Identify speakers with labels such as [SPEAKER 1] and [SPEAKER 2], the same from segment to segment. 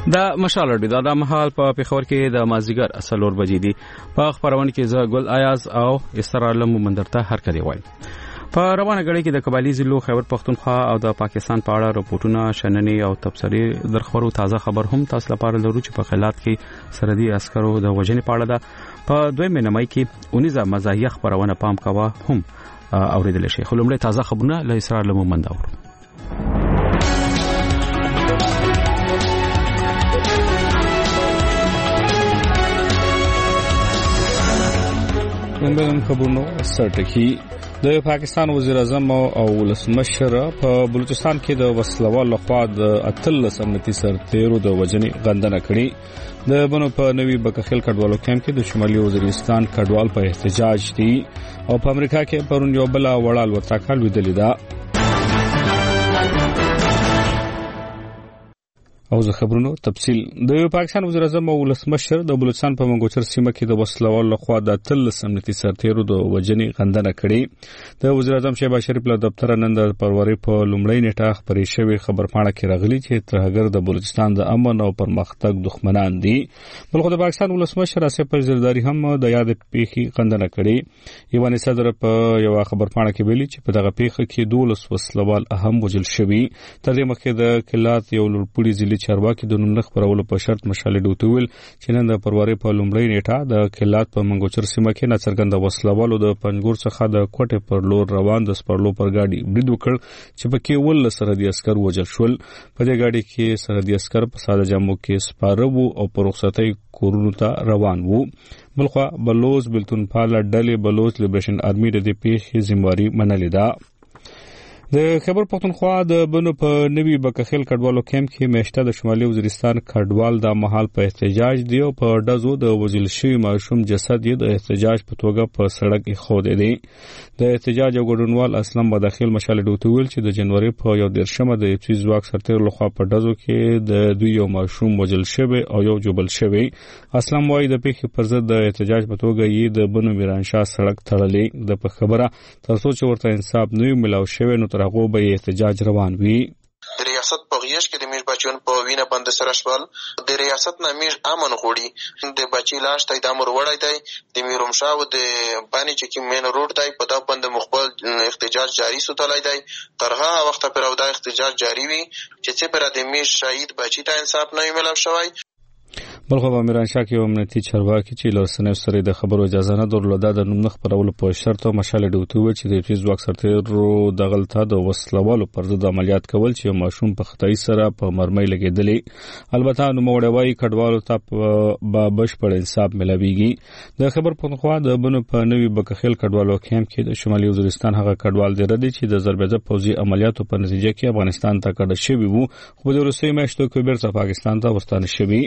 [SPEAKER 1] د مشال اډې د مهال په پیښور کې د مازیګر 3 بجې دي. په خبرونه کې زه ګل ایاز او استرالم مندرته هر کړي وای. په روانه غړي کې د قبایلی ضلع خیبر پختونخوا او د پاکستان په اړه راپورټونه شننې او تبصرې درخبرو تازه خبر هم تاسو لپاره لرو چې په خلات کې سرحدي عسکرو د وژنې په اړه ده. په 2 مې کې 19 مزاحیه خبرونه پام کاوه هم اوریدل شي. خلومړی تازه خبرونه له استرالم منداور.
[SPEAKER 2] نن خبرونو سرټکی د پاکستان وزیر اعظم او ولسمشر په بلوچستان کې د وسلوال لخوا د اتلس امنیتي سرتیرو د وژنې غندنه کړې. د بنو په نوي بکخیل کډوالو کیمپ کې د شمالي وزیرستان کډوال په احتجاج دي او په امریکا کې پرون یو بل وړه الوتکه لیدلې ده. او زه خبرونو تفصیل د پاکستان وزیر اعظم او ولسمشر د بلوچستان په منګوچر سیمه کې د وسلوال لخوا د اتلس امنیتي سرتیرو د وژنې غندنه کړې. د وزیر اعظم شهباز شریف له دفتر نن د فروری په لومړۍ نیټه خبرې شوې خبرپاڼه کې راغلي چې ترهګر د بلوچستان د امن او پرمختګ دښمنان دي. بلخو د پاکستان ولسمشر اسف زرداری هم د یاد پیښې غندنه کړې. ایوان صدر په یو خبرپاڼه کې ویلي چې په دغه پیښه کې 12 وسلوال اهم وژل شوي. تر دې مخکې د کلات یو لوړپوړي ضلع چارواکي د نوم خبرولو په شرط مشالې ډوتویل چې نن د فروری په لومړۍ نیټه د کلات په منګوچر سیمه کې ناڅرګند وسلوالو د پنځګور څخه د کوټې پر لور روان د سپرلو پر گاډي برید وکړ چې پکې ول سرحدي عسكر وژل شول. په دې گاډي کې سرحدي عسكر په ساده جامو کې سپاره وو او په رخصتۍ کورونو ته روان وو. بلخوا بلوز بلتون پاله ډلې بلوز لیبریشن آرمي د دې پیښې ذمہواری منلې ده. د خیبر پختونخوا د بنو په نوي بکخیل کډوالو کیمپ کې میشته د شمالي وزیرستان کډوال د محل په احتجاج دی او په ډزو د وژل شوی ماشوم جسد یې د احتجاج په توګه په سړک ایښود دی. د احتجاج غړنوال اسلام بداخل مشال ډوتویل چې د جنوري په 1 د یپسي ځواک سرتیر لخوا په ډزو کې د دوی یو ماشوم وژل شوی او یو جوبل شوی. اسلام وايي د پیښې پر ضد د احتجاج په توګه یې د بنو میرانشاه سړک تړلې د په خبره ترڅو چې ورته انصاف نه ملاو شوی نو ترغو به احتجاج روان وي.
[SPEAKER 3] د ریاست په غیش کې د میش بچون په وینه باندې سره شول. د ریاست نه میش امن غوړي د بچی لاش ته د امر وړای دی د میروم شاو د باندې چې مین روډ دی په دا باندې مخبل احتجاج جاری سوتلای دی. ترغه وخت پر او دا احتجاج جاری وي چې څه پر د میش شهید بچی ته انصاف نه ملاو شوی.
[SPEAKER 2] بلخو په میرانشاه کې امنیتي چارواکي چې لرسنې سره د خبرو اجازه نه درلوده د نوم خبرولو په شرط او مشال ډوتوي چې د یپسي ځواک سرتیرو د غلطه د وسلوالو پر ضد عملیات کول چې ماشوم په خدای سره په مرمۍ لګیدلې. البته نو موړوي کډوالو ته په بشپړ انصاف ملويږي. د خبر پختونخوا د بنو په نوي بکخیل کډوالو کیمپ کې د شمالي وزیرستان هغه کډوال دی ردی چې د ضربېده پوځي عملیاتو په نتیجه کې افغانستان ته کډه شوی وو خو د روسي میاشتو کې بیرته پاکستان ته ورستانه شوی.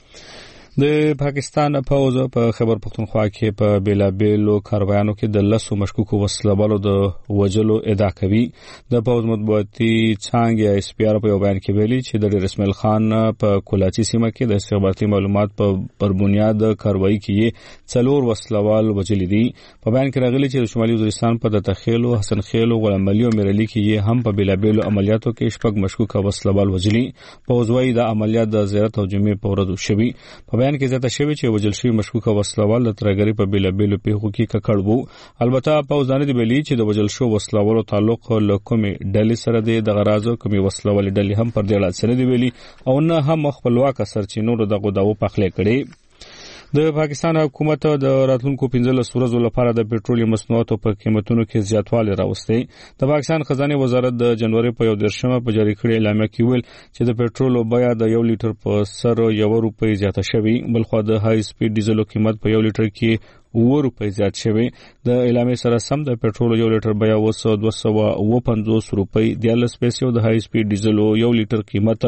[SPEAKER 2] د پاکستان پوځ په خیبر پختونخوا کې په بیلابیلو کاروایانو کې د لسو مشکوکو وسلوالو د وژلو ادعا کوي. د پوځ مطبوعاتي څانګې اس پی آر په یو بیان کې ویلي چې د اسماعیل خان په کولاچی سیمه کې د استخباراتي معلومات پر بنیاد کاروایی کې 4 وسلوال وژل دي. په بیان کې راغلي چې د شمالي وزیرستان په د تخیلو حسن خیلو غلام علي او میرعلي کې هم په بیلابیلو عملیاتو کې شپږ مشکوک وسلوال وژلي. پوځ وايي د عملیات د زیارت او جمعې په ورځو شوي. بیان کې زیاته شوی چې وژل شوی مشکوک وسلوال د ترګری په بیلابیلو پیښو کې ککړ وو. البته پوځدان دی ویلي چې د وژل شو وسلوالو تعلق له کومې ډلې سره دی د غرازو کومې وسلوال ډلې هم پر دې اړه سره دی ویلي او نه هم خپلواک سرچینو دغه داو پخلې کړي. د پاکستان حکومت د راتلونکو 15 ورځو لپاره د پېټرول مصنوعاتو په قیمتونو کې زیاتوالی راوستي. د پاکستان خزانه وزارت د جنوري په 1 په جاری کړي اعلامیه کې ویل چې د پېټرول بیه د 1 لیټر په سر 1 روپۍ زیاته شوی. بلخو د های سپیډ ډیزلو قیمت په 1 لیټر کې 2 روپۍ زیات شوی. د اعلامیه سره سم د پېټرول 1 لیټر بیه 250 روپۍ 13 پیسې او د های سپیډ ډیزلو 1 لیټر قیمت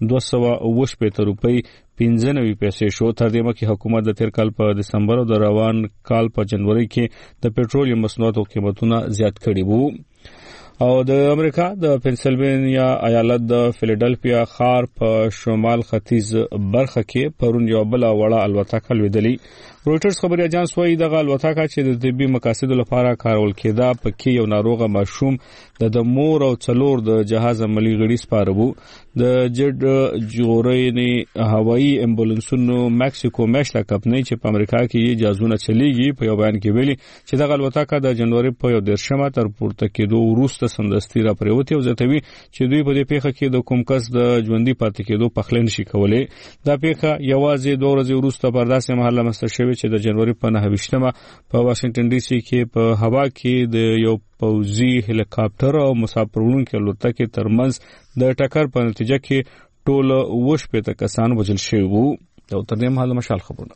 [SPEAKER 2] 250 روپۍ 95 پیسې شو. تر دې مخکې حکومت د تیر کال په دسمبر او د روان کال په جنوري کې د پېټرول مصنوعاتو قیمتونه زیات کړي وو. او د امریکا د پنسلوانیا ایالت د فیلډلفیا ښار په شمال ختیځ برخه کې پرون یو بل وړه الوتکه لویدلی. رويټرز خبري اژانس وايي د الوتکه چې د طبي مقاصدو لپاره کارول کېده پکې یو ناروغه ماشوم د مور او څلور د جهاز عملی غړي سپاربو. د جډ جورینی هوایی امبولانسونو مکسیکو میشله کمپنۍ چې په امریکا کې اجازهونه چلیږي په یو بیان کې ویلي چې د الوتکه د جنوري په 10 تر پورته کېدو وروسته سمدستي را پریوتي او زتوي چې دوی په دې پیښه کې د کوم کس د ژوندۍ پاتې کېدو پخلین شي کولای. دا پیښه یوازې 2 ورځې وروسته پر داسې محل مسته شوی چې د جنوري په 9 په واشنگټن ډي سي کې په هوا کې د یو پوځي هلیکاپټر او مسافرونکو الوتکې ترمنځ د ټکر په نتیجه کې ټول 20 کسان وژل شوي وو. او تر دې مهاله مشال خبرونه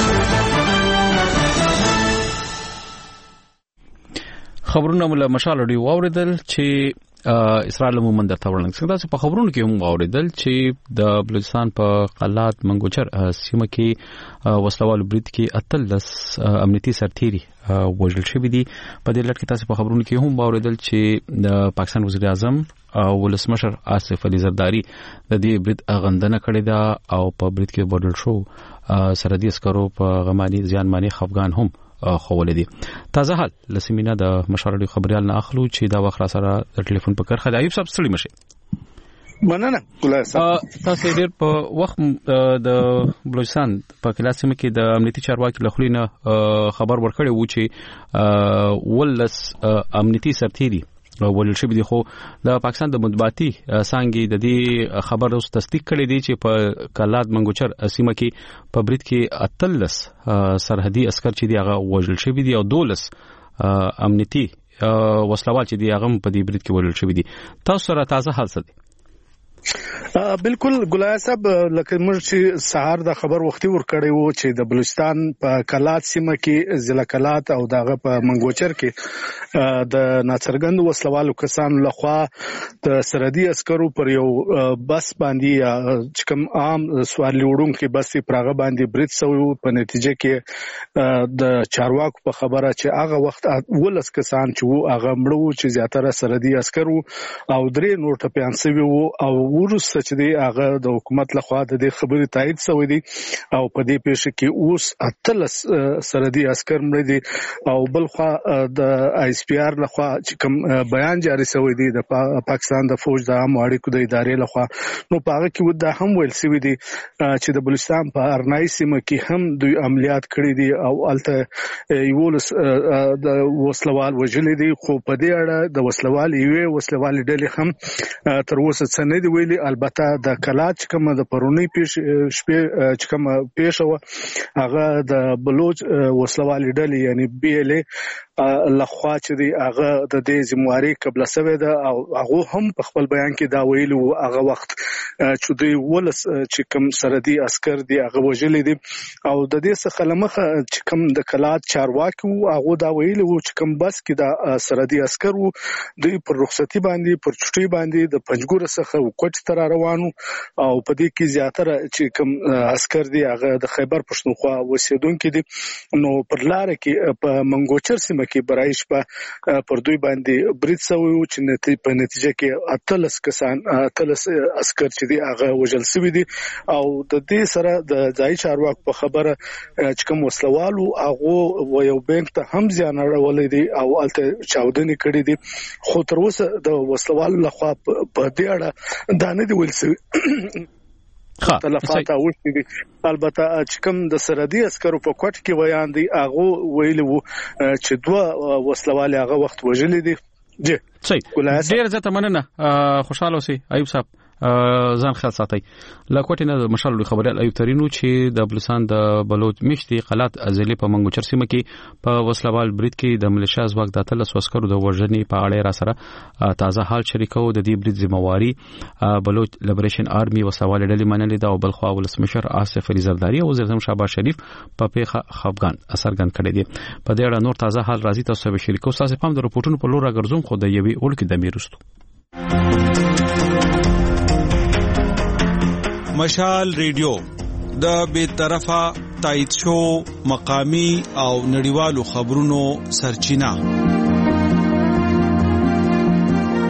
[SPEAKER 1] مولا مشال دی واوریدل چې اسرائیل مومن درته ورلنګ څنګه په خبرونو کې هم واوریدل چې د بلوچستان په قلات منګوچر سیمه کې وسلوال برید کې اتلس امنیتي سرتیري وژل شوی دي. په دې لړ کې تاسو په خبرونو کې هم واوریدل چې د پاکستان وزیر اعظم ولسمشر آصف علي زرداری د دې برید غندنه کړې ده او په برید کې بدل شو سرحدي عسکرو په غماني ځانماني خفغان هم خوولې دي. تازه حال لسمینا د مشارډي خبريال نه اخلو چې دا وخت سره د ټلیفون په کرخه د ایوب صاحب ستړي مشه
[SPEAKER 4] مننه ګلای صاحب.
[SPEAKER 1] تاسو ډېر په وخت د بلوچستان په کلاسمه کې د امنیتي چارواکي لخلینه خبر ورکړی وو چې ولس امنیتي سرتیري ولل شي دي. خو د پاکستان د مطبوعاتي څنګه د دې خبر اوس تصدیق کړی دی چې په کلات منګوچر سیمه کې په برید کې اتلس سرحدي عسكر چې دی هغه وژل شي دي او 12 امنیتي وسلوال چې دی هغه په دې برید کې وژل شي دي. تاسو سره تازه حال څه دی؟
[SPEAKER 4] بالکل ګلای صاحب لکه موږ چې سهار د خبر وختي ورکړی وو چې د بلوچستان په کلات سیمه کې ضلع کلات او دغه په منګوچر کې د ناڅرګند وسلوالو کسانو لخوا د سرحدي عسکرو پر یو بس باندې چې کوم عام سوارلي وړونکو بس پرغه باندې برید شوی په نتیجه کې د چارواکو په خبره چې هغه وخت ولس کسان چې وو هغه مړو چې زیاتره سرحدي عسکرو او درې نور ټپيان شوی وو او ورسته چې دی هغه د حکومت لخوا د دې خبرې تایید شوی دی او په دې پیښه کې اوس اتلس سرحدي عسكر مړ دي او بل خوا د آی اس پی آر لخوا چې کوم بیان جاری شوی دی د پاکستان د فوج د عام اړیکو د ادارې لخوا نو په هغه کې ودا هم ویل شوی دی چې د بلوچستان په ارنای سیمه کې هم دوی عملیات کړی دي او الته یولس د وسلوال وژل دي. خو په دې اړه د وسلوال یوې وسلوال ډلې هم تر اوسه څه نه دی ویلي. البته د کلات کوم د پرونی شپې چې کوم پیښه هغه د بلوچ وسلوال ډلې یعنی بي ال ای لخوا چې دی هغه د دې ذمہواری قبل سوي ده او هغه هم په خپل بیان کې دا ویلي وو هغه وخت چې دوی ولس چې کوم سرحدي عسكر دي هغه وژلې دي او د دې څخه لمخه چې کوم د کلات چارواکي هغه دا ویلي وو چې کوم بس کې د سرحدي عسكر وو دوی پر رخصتي باندې پر چټي باندې د پنځګور څخه وکټ تر روانو او په دې کې زیاتره چې کوم عسكر دي هغه د خیبر پښتونخوا وسیدونکو دي. نو پر لار کې په منګوچر سیمه کې برایش په پر دوی باندې برید شوی و چې په نتیجه کې اتلس کسان اتلس عسكر چې دي هغه وژل شوی دي او د دې سره د ځای چارواکو په خبره چې کوم وسلوالو هغه یو بانک ته هم ځان اړولې دي او الته چاودنې کړې دي. خو تر اوسه د وسلوالو لخوا په دې اړه دا نه دی ویل شوی تلفات اوښتي دي. البته چې کوم د سرحدي عسکرو په کوټ کې ویان دي هغه ویلي وو چې دوه وسلوال هغه وخت وژلې دي. جی
[SPEAKER 1] صحیح ډیر زته مننه خوشاله اوسئ ایوب صاحب ځان خیال ساتئ. لکوټ نه د مشال خبريال ایوب ترينو چې د بلوچستان د بلوچ میشتي قلات ازلی په منګوچر سیمه کې په وسلوال برید کې د ملیشیا ځواک د اتلس عسکرو د وژنې په اړه را سره تازه حال شریکو د دې برید ذمہواری بلوچ لیبریشن آرمي وسوال ډلې منلې دا او بل خو ولسمشر آصف علي زرداری او وزیر اعظم شهباز شریف په پیښه خفغان اثرګن کړی دي. په دې اړه نور تازه حال راځي تاسو به شریکو تاسو پام د رپورټونو په لور راګرځوم خو د یوې اولکې د میرستو
[SPEAKER 5] مشال ریډیو د بے طرفه تایید شو مقامی او نړیوالو خبرونو سرچینه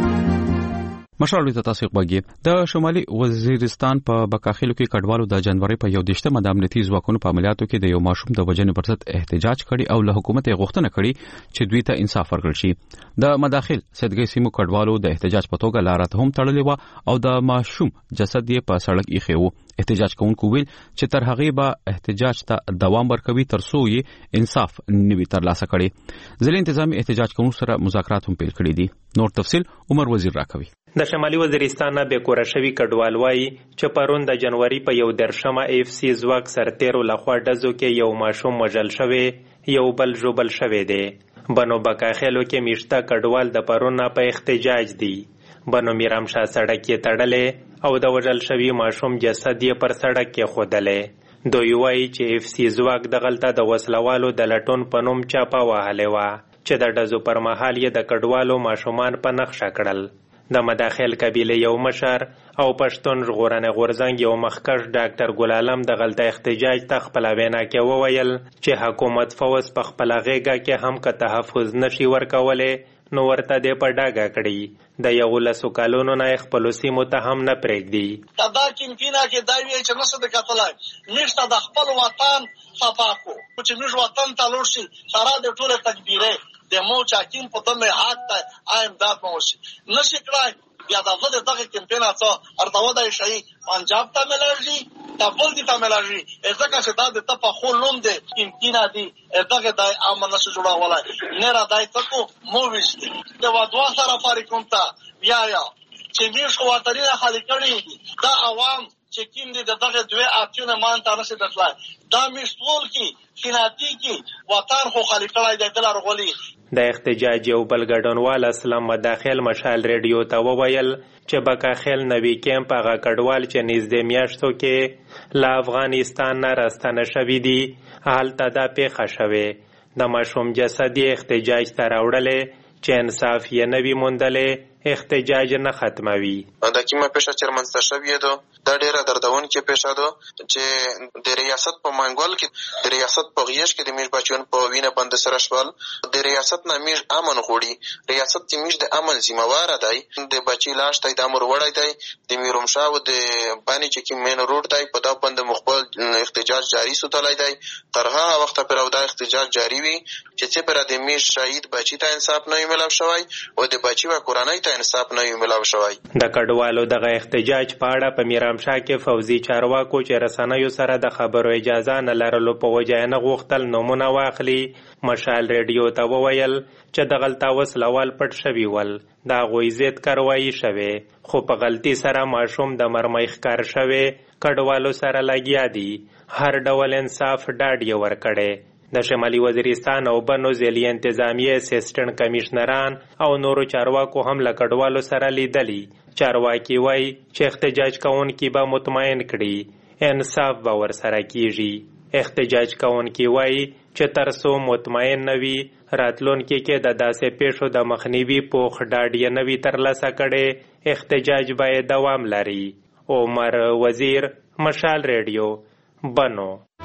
[SPEAKER 1] مشرلوی ته تاسو غوږی د شمالي وزیرستان په بکاخیلو کې کډوالو د جنوري په 11 د امنیتي ځواکونو په عملیاتو کې د یو ماشوم د وژنې پر ضد احتجاج کړي او له حکومت غوښتنه کړي چې دوی ته انصاف ورکړي شي د مداخل سیدګي سیمو کډوالو د احتجاج په توګه لارات هم تړلې و او د ماشوم جسد یې په سړک ایښی و. احتجاج کوونکو ویل چې تر هغه به احتجاج ته دوام ورکوي تر څو یې انصاف نوي ترلاسه کړي. ځل انتظامی احتجاج کوونکو سره مذاکرات هم پیل کړي دي. نور تفصيل عمر وزیر راکوي.
[SPEAKER 6] د شمالي وزیرستان نه به کور شوی کډوال وای چې پرون د جنوري په 11 اف سی ځواک سرتیرو لخوا ډزو کې یو ماشوم وژل شوی یو بل جوبل شوی دی. بنو بکاخیلو کې میشته کډوال د پرون په احتجاج دي. بنو میرام شاه سړک کې تړلې او د وژل شوی ماشوم جسد یې پر سړک کې خودلې. دوی وایي چې اف سی ځواک د غلطه د وسلوالو د لټون په نوم چاپه وهلې وه چې د ډزو پر مهال یې د کډوالو ماشومان په نقشه کړل. د مداخل قبیله یو مشر او پښتون ژغورنې غورځنګ یو مخکښ ډاکټر ګل عالم د غلطه احتجاج ته خپل وینا کې وویل چې حکومت فوز په خپل غېږه کې هم که تحفظ نشي ورکولې نو ورته دې په ډاګه کړي د 11 کالونو نه خپل سیمو ته هم نه پرېږدي.
[SPEAKER 7] دا کیمپینا کې دا وی چې نو څه د کتلای نشته د خپل وطن صفاکو چې موږ وطن ته لور شي سره د ټوله تکبیره د مو چاکین په دمه حق ته ایم داد مو شي نشي کړای بیا د دغه کیمپینا څو ارتاو د شي پنجاب ته ملایي تبول دي ته ملایي ځکه چې دا د په خولوم دي کیمپینا دي دغه د امن نشو جوړه ولا نه را دای ته مو وشتي د وادوا سره فاریکوم ته بیا چې موږ خو وطني خالي کړی دا عوام چې کیم دي دغه دوه اپشن مان ته نشي دتلای دا مشغول کی خناتی کی وطن خو خالي کړی د دلار غولي.
[SPEAKER 6] د احتجاج یو بل ګډونوال اسلام مداخل مشال ریډیو ته وویل چې بکاخیل نوی کیمپ هغه کډوال چې نږدې میاشتو کې له افغانستان نه راستنه شوي دي هلته دا پیښه شوې د ماشوم جسد احتجاج ته راوړلې چې انصاف یې نه وي موندلی احتجاج نه ختموي.
[SPEAKER 3] دا کومه پیښه چې رامنځته شوې ده دا ډېره دردونکې پیښه ده چې د ریاست په منګول کې د ریاست په غیش کې د میش بچیان په وینه باندې سره شول. د ریاست نه میش امن غوړي ریاست چې میش د امن ذمہوار دی د بچی لاش ته د امر وړای دی د میروم شاه او د باندې چې کی مین روډ دی په دا باندې مخبل احتجاج جاری سوتلای دی تر هغه وخت پر دا احتجاج جاری وي چې څه پر د میش شهید بچی ته انصاف نه ملو شوی او د بچی و کورنۍ انصاف نه ملاو شوی.
[SPEAKER 6] د کډوالو دغه احتجاج په اړه په میرامشاه کې فوزي چارواکو چې رسنیو سره د خبرو اجازه نه لرلو په وجه نه غوښتل نومونه واخلي. مشال ریډیو ته وویل چې د غلطه وسلوال پټ شوي ول د هغوی ضد کاروایي شوې خو په غلطي سره ماشوم د مرمۍ ښکار شوې کډوالو سره لګیا دي هر ډول انصاف ډاډ یې ورکړی. د شمالي وزیرستان او بنو ضلعي انتظامیه اسسټنټ کمشنران او نورو چارواکو هم له کډوالو سره لیدلي. چارواکي وایي چې احتجاج کوونکي به مطمئن کړي انصاف به ورسره کیږي. احتجاج کوونکي وایي چې تر څو مطمئن نه وي راتلونکي کې د داسې پیښو د مخنیوي پوخ ډاډ یې نه وي ترلاسه کړی احتجاج باید دوام لري. عمر وزیر مشال ریډیو بنو.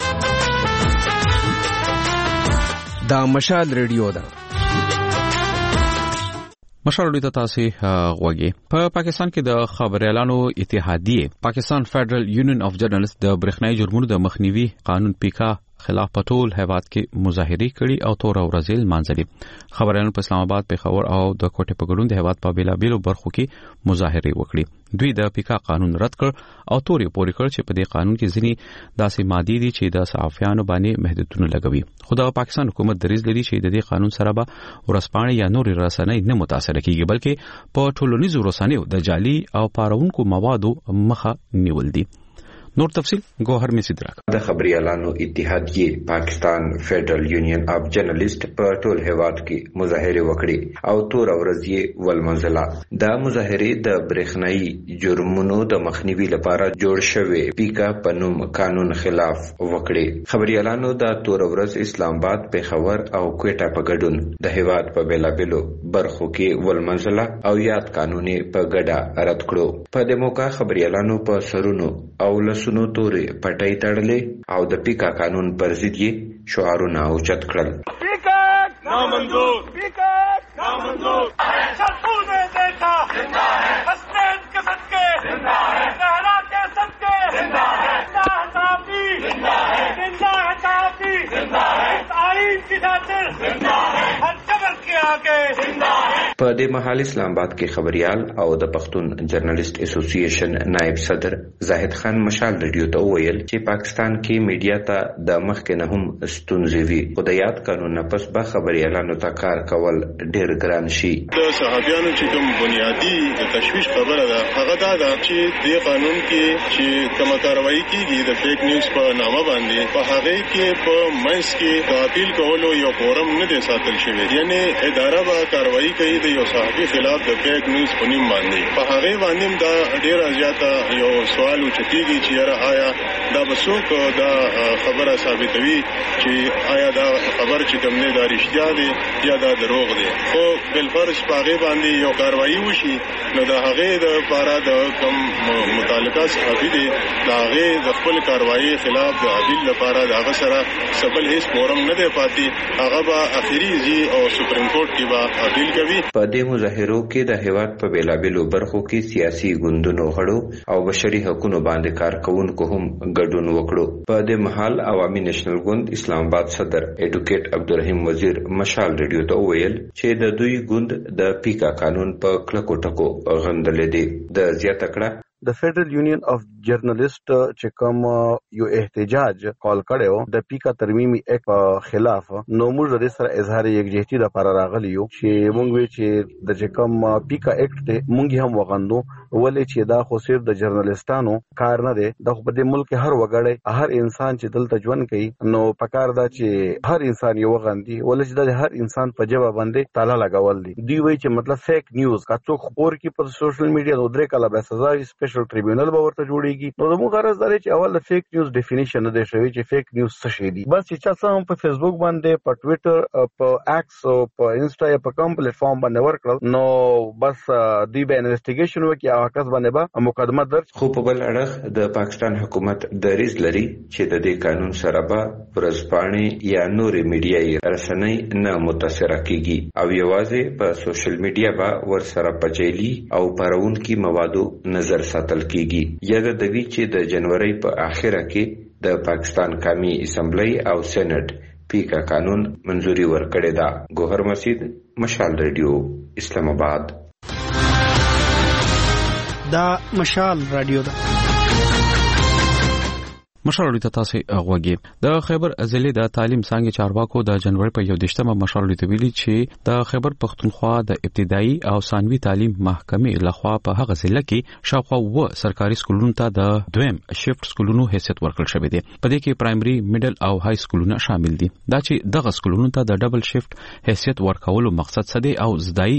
[SPEAKER 8] دا مشال ریډیو ده.
[SPEAKER 1] مشال ریډیو ته تاسو غوږی. په پاکستان کې د خبريالانو اتحادیه پاکستان فدرل یونین اف جرنالست د برېښنايي جرمونو د مخنیوي قانون پیکا خلاف په ټول هیواد کې مظاهره کړي او تور ورځل مانځلي. خبريالانو په اسلام آباد، پېښور او د کوټې په ګډون د هیواد په بیلابیلو برخو کې مظاهره وکړي. دوی د پیکا قانون رد کړ او تورې پورې کړ چې په دې قانون کې ځینې داسې مادې دي چې د صحافیانو باندې محدودیتونه لګوي. خو د پاکستان حکومت دریځ لري چې د دې قانون سره به ورسپانې یا نورې رسنۍ نه متاثر کیږي بلکې په ټولنیزو رسنیو د جعلي او پارونکو موادو مخه نیول دي. نور تفصیل گوهر می سیدراک.
[SPEAKER 9] د خبريالانو اتحادیه پاکستان فدرل یونین اف جرنالست په ټول هیواد کې مظاهره وکړي او تور ورځې ولمنځله. دا مظاهره د برېښنايي جرمونو د مخنیوي لپاره جوړ شوی پیکا په نوم قانون خلاف وکړي. خبريالانو د تور ورځ اسلام آباد، پېښور او کوټه په ګډون د هیواد په بیلابیلو برخو کې ولمنځله او یاد قانون په ګډه رد کړو. په دې موقع خبريالانو په سرونو او سونو تورې پټۍ تړلې او د پیکا قانون پر ضد یې شعارونه اوچت کړل. پیکا نامنظور، پیکا نامنظور، شرطونه دیکھا زندہ ہے، په دې مهال اسلام آباد کې خبريال او د پښتون جرنالست اسوسییشن نائب صدر زاهد خان مشال ریډیو ته ویل چې پاکستان کې میډیا ته د مخکې نه هم ستونزې وي، خو د یاد قانون نه پس به خبريالانو ته کار کول ډېر ګران شي.
[SPEAKER 10] د صحافیانو چې کوم بنیادی د تشویش خبره ده هغه دا ده چې د قانون کې چې کومه کاروایی کیږي د فیک نیوز په نامه باندې په هغه کې په منځ کې د اپیل کولو یو فورم نه دی ساتل شوی، یعنی اداره به کاروایی کوي د یو صحافي خلاف د فیک نیوز په نوم باندې. په هغه باندې دا ډېر زیاته یو سوال وچتيږي چې آیا دا بسوک دا خبره ثابتوي چې آیا دا خبر چې کوم نه دا رښتیا دی یا دا دروغ دی. خو بل فرض پاغه باندې یو کاروایی وشي نو دا هغه د لپاره د کوم متعلقه صحافي دی دا هغه د خپل کاروایی خلاف د اپیل لپاره دا هغه سره سبل هیڅ فورم نه دی پاتې، هغه به اخیری زی او سپریم کورټ کې به اپیل کوي.
[SPEAKER 9] په دې مظاهرو کې د هیواد په بیلابیلو برخو کې سیاسي ګوندونو غړو او بشري حقوقو باندې کارکونکو هم ګډون وکړو. په دې مهال عوامي نېشنل ګوند اسلام آباد صدر ایډوکیټ عبدالرحیم وزیر مشال ریډیو ته ویل چې د دوی ګوند د پیکا قانون په کلکو ټکو غندلې دي. د زیاته کړه
[SPEAKER 11] د فیډرل یونین اف جرنالست چې کوم یو احتجاج کال کړو د پیکا ترمیمي اکټ خلاف، نو موږ د سره اظهار یکجهتي لپاره راغلی یو چې موږ وی چې د کوم پیکا اکټ موږ هم وغندو، ولې چې دا خو صرف د جرنالستانو کار نه دی، د په دې ملک هر وګړی هر انسان چې دلته ژوند کوي نو پکار دا چې هر انسان یو وغندي، ولې چې د هر انسان په جواب باندې تالا لګول دي. دوی وی چې مطلب فیک نیوز کا څوک خبر کی پر سوشل میډیا نو درې کاله به سزا سپیشل ټریبیونل به ورته جوړیږي. نو زموږ غرض دا چې اول د فیک نیوز ډیفینیشن نه دی شوی چې فیک نیوز څه شي دي. بس چې چا هم په فیسبوک باندې، په ټوئیټر، په ایکس او په انسټا یا په کوم پلیټ فارم باندې ورکړل نو بس دوی به انویسټیګیشن وکړي او کس باندې به مقدمه درج.
[SPEAKER 9] خو په بل اړخ د پاکستان حکومت دریځ لري چې د دې قانون سره به ورځپاڼې یا نورې میډیايي رسنۍ نه متاثره کیږي او یوازې په سوشل میډیا به ورسره پچېلی او پرونکي موادو نظر ساتل کیږي. یا د دوی چې د جنوري په اخره کې د پاکستان قومي اسمبلی او سېنات پیکا قانون منزوري ورکړې ده. ګوهر مسعود، مشال ریډیو، اسلام آباد.
[SPEAKER 12] دا مشال رادیو ده.
[SPEAKER 1] مشال ریډیو تاسو غوږی د خیبر ضلع د تعلیم څنګه چارواکو د جنوري په 21مه مشال ریډیو ویلي چې د خیبر پختونخوا د ابتدایي او ثانوي تعلیم محکمې لخوا په هغه ضلع کې شاوخوا و سرکاري سکولونو ته د دویم شفت سکولونو حیثیت ورکړل شوی دی. په دې کې پرایمري، میډل او های سکولونه شامل دي. دا چې دغه سکولونو ته د ډبل شفت حیثیت ورکولو مقصد څه دی او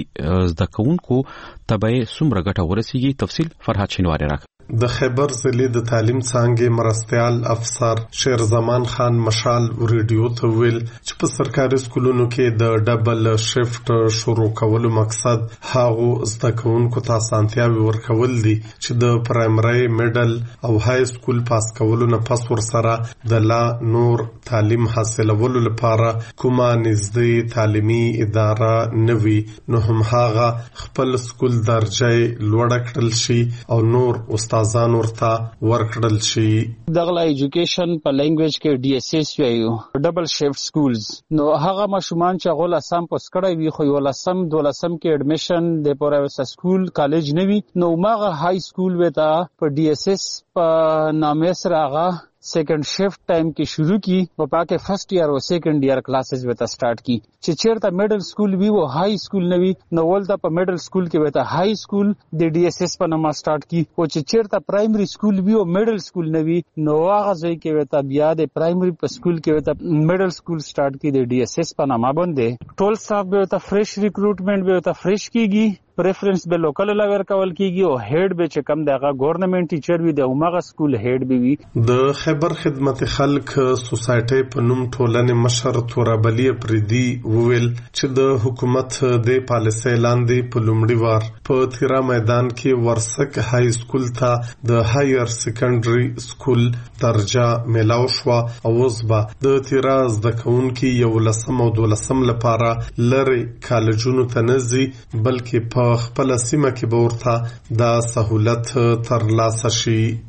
[SPEAKER 1] زده کوونکو ته به څومره ګټه ورسیږي، تفصیل فرهاد شینواری راکړي.
[SPEAKER 13] د خیبر ضلع د تعلیم څانګې مرستيال افسر شیر زمان خان مشال ریډیو ته ویل چې په سرکاري سکولونو کې د ډبل شفت شروع کولو مقصد هغه زده کوونکو ته اسانتیاوي ورکول دي چې د پرایمري، میډل او های سکول پاس کولو نه پس ورسره د لا نور تعلیم حاصلولو لپاره کومه نږدې تعلیمي اداره نوي نو هم هغه خپل سکول درجه لوړ کړل شي او نور استادان ورته ورکړل شي.
[SPEAKER 14] دغه ایجوکیشن په لینګویج کې ډي اس اس ویو ډبل شفت سکولز، نو هغه ماشومان چې غول اسام پوس کړی وي خو یو لسم دولسم کې اډمیشن د پوره سکول کالج نوي نو ماغه های سکول وتا په ډي اس اس په نامه سره هغه سیکنڈ شفٹ ٹائم کی شروع کی وہ پاکے فرسٹ ایئر و سیکنڈ ایئر کلاسز وتا سٹارٹ کی چیرتا میڈل سکول بھی وہ ہائی سکول نوی نولتا په میڈل سکول کې وتا ہائی سکول د ڈی ایس ایس په نامه سٹارٹ کی او چیرتا پرایمری سکول بھی او میڈل سکول نوی نو هغه ځای کې وتا بیا د پرایمری په سکول کې وتا میڈل سکول سٹارٹ کی د ڈی ایس ایس په نامه باندې ټول سټاف به وتا فریش ریکروټمنٹ به وتا فریش کیږي، پریفرنس به لوکل لور کول کیږي او هډ به چې کم دغه ګورنمنت ټیچر وي د عمره سکول هډ به وي.
[SPEAKER 13] د خیبر خدمت خلک سوسایټي په نوم ټولنې مشر تورابلی پردي وویل چې د حکومت د پالیسۍ لاندې په لومړي وار په تیرا میدان کې ورسک های سکول ته د هایر سیکنډري سکول درجه ملاو شو او اوس به د تیرا زده کوونکي یو لسم او دولسم لپاره لری کالجونو ته نزي بلکې په خپل سیمه کې به ورته د سہولت ترلاسه شي.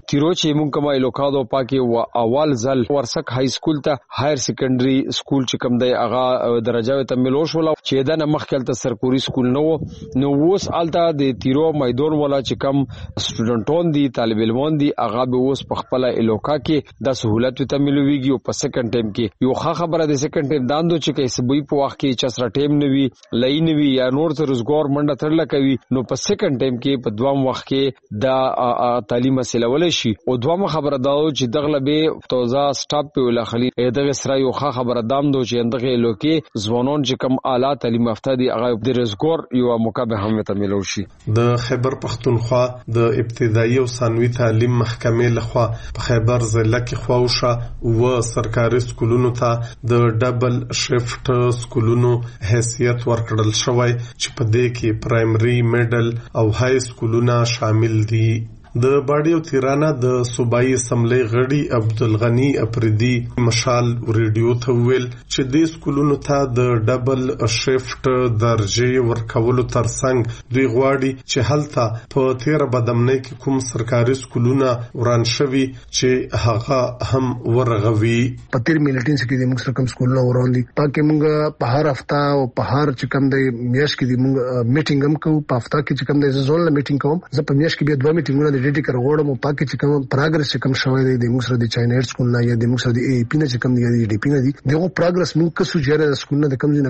[SPEAKER 8] تیرو چې مونږ کومه الوکادو پاکي او اول ځل ورسک های سکول ته هایر سیکنډري سکول چې کوم دی هغه درجه ته ملوش ولا چې دا مخکل ته سرکوري سکول نو اوس الته د تیرو میدان ولا چې کم سټوډنټون دي طالب علمان دي هغه به اوس په خپل الوکا کې د سہولت ته ملويږي او په سیکنډ ټیم کې یو خبره د سیکنډ ټیم داندو چې کیسبوي په وخت کې چې سره ټیم نوي لای نوي یا نور ته روزګار منډه ترل کوي نو په سیکنډ ټیم کې په دوام وخت کې د تعلیم مسله ولې شي او دوامه خبره دا چې دغه به توزا سټاپ په ولاخلي دغه سره یو خبره دام دو چې دغه لوکي ځوانان چې کم اعلی تعلیم یافته دي هغه د روزګار یو مکابه هم ته ملو شي.
[SPEAKER 13] د خیبر پختونخوا د ابتدایي او ثانوي تعلیم محکمې لخوا په خیبر ضلع کې خواوشه او سرکاري سکولونو ته د ډبل شفت سکولونو حیثیت ورکړل شوی چې په دې کې پرایمري میډل او های سکولونه شامل دي. د باډي او تیرانه د صوبایي اسمبلی غړي عبدالغنی اپریدي مشال ریډیو ته ویل چې د سکولونو ته د ډبل شفت درجه ورکولو ترڅنګ دوی غواړي چې هلته په تیر بدمنۍ کې کوم سرکاري سکولونه وران شوي چې هغه هم ورغوي.
[SPEAKER 15] په تیر میلیټینس کې د موږ کوم سکولونه وران دي پکې موږ په هر هفته او په هر چې کوم د میاش کې د موږ میټینګ هم کوو په هفته کې چې کوم د زون میټینګ کوم زه په میاش کې به دوه میټینګونه ډیټي کړم او پاکي چې کوم پروګرس چې کوم شوی دی د موږ سره د چاینر سکول نه یا د موږ سره د ای پی نه چې کوم دی د ډی پی نه دی دغه پروګرس موږ کسو جره سکول نه د کم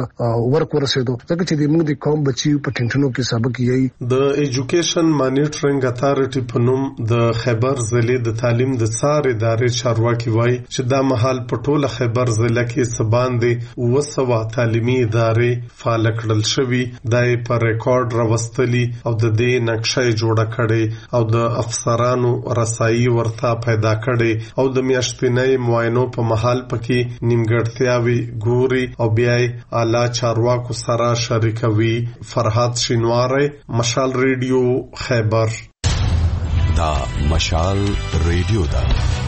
[SPEAKER 15] ورک ورسېدو ځکه چې د موږ د قوم بچي په ټینټونو کې سبق یې
[SPEAKER 13] د ایجوکیشن مانیټرینګ اتارټي په نوم د خیبر ضلع د تعلیم د څار ادارې چارواکي وایي چې دا مهال په ټوله خیبر ضلع کې سباندې وسوه تعلیمي ادارې فعال کړل شوي دای په ریکارډ راوستلي او د دې نقشه جوړه کړي او د افسرانو رسایي ورته پیدا کړي او د میاشتنۍ معاینو په محل پکې نیمګړتیاوي ګوري او بیا اعلی چارواکو سره شریکوي. فرحات شینواری مشال ریډیو خیبر.
[SPEAKER 16] دا مشال ریډیو دا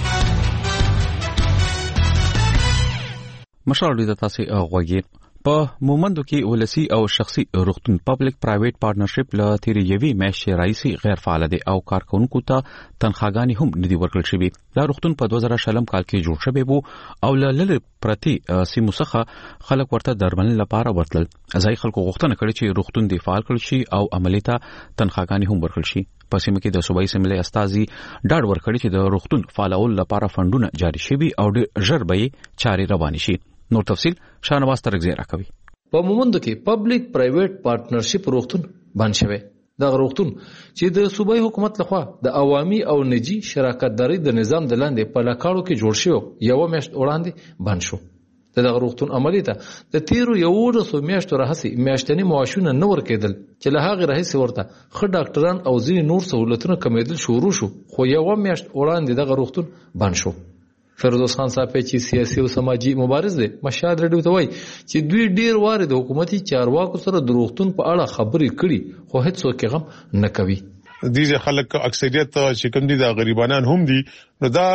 [SPEAKER 1] مشال ریډیو تاسو غوږی په مومندو کې ولسی او شخصي روغتون پبلک پرایویټ پارټنرشپ له تیری یوي میاشتې راځي غیر فعال دي او کارکونکو ته تنخواګانی هم ندي ورکړل شوی. دا روغتون په 2000 کال کې جوړ شوی وو او له پرتی سیموسخه خلک ورته درمل لپاره ورتل. ځای خلکو غوښتنه کړې چې روغتون دی فعال کړي شي او عملی ته تنخواګانی هم ورکړل شي. په سیمه کې د صوبایي اسمبلی استازي ډاډ ورکړي چې د روغتون فعالول لپاره فندونه جاری شوي او ډېر ژر به چاري روانې شي. نور تفصيل شاهنواز ترغزی راکوي.
[SPEAKER 17] په مومندو کې پبلک پرایویټ پارټنرشپ روغتون بند شوی. دا روغتون چې د صوبایي حکومت لخوا د عوامي او نجی شراکت داري د نظام د لاندې په لاکاړو کې جوړ شو یو میاشت وړاندې بند شو. د روغتون عملی ته د تیرو یو ورځو میاشتو راهسي میاشتنی معاشونه نه ورکېدل چې له هغه راهسي ورته ښه ډاکټران او ځینې نور سہولتونه کمیدل شروع شو خو یو میاشت وړاندې د روغتون بند شو. فردوس خان صاحب چې سیاسي او سماجی مبارز دی مشهد ریډیو ته وایي چې دوی ډیر واره د حکومتي چارواکو سره د روغتون په اړه خبرې کړي خو هیڅ څوک غم نه کوي.
[SPEAKER 10] دیزه خلک اکثریت چې کوم دي د غریبانان هم دي نو دا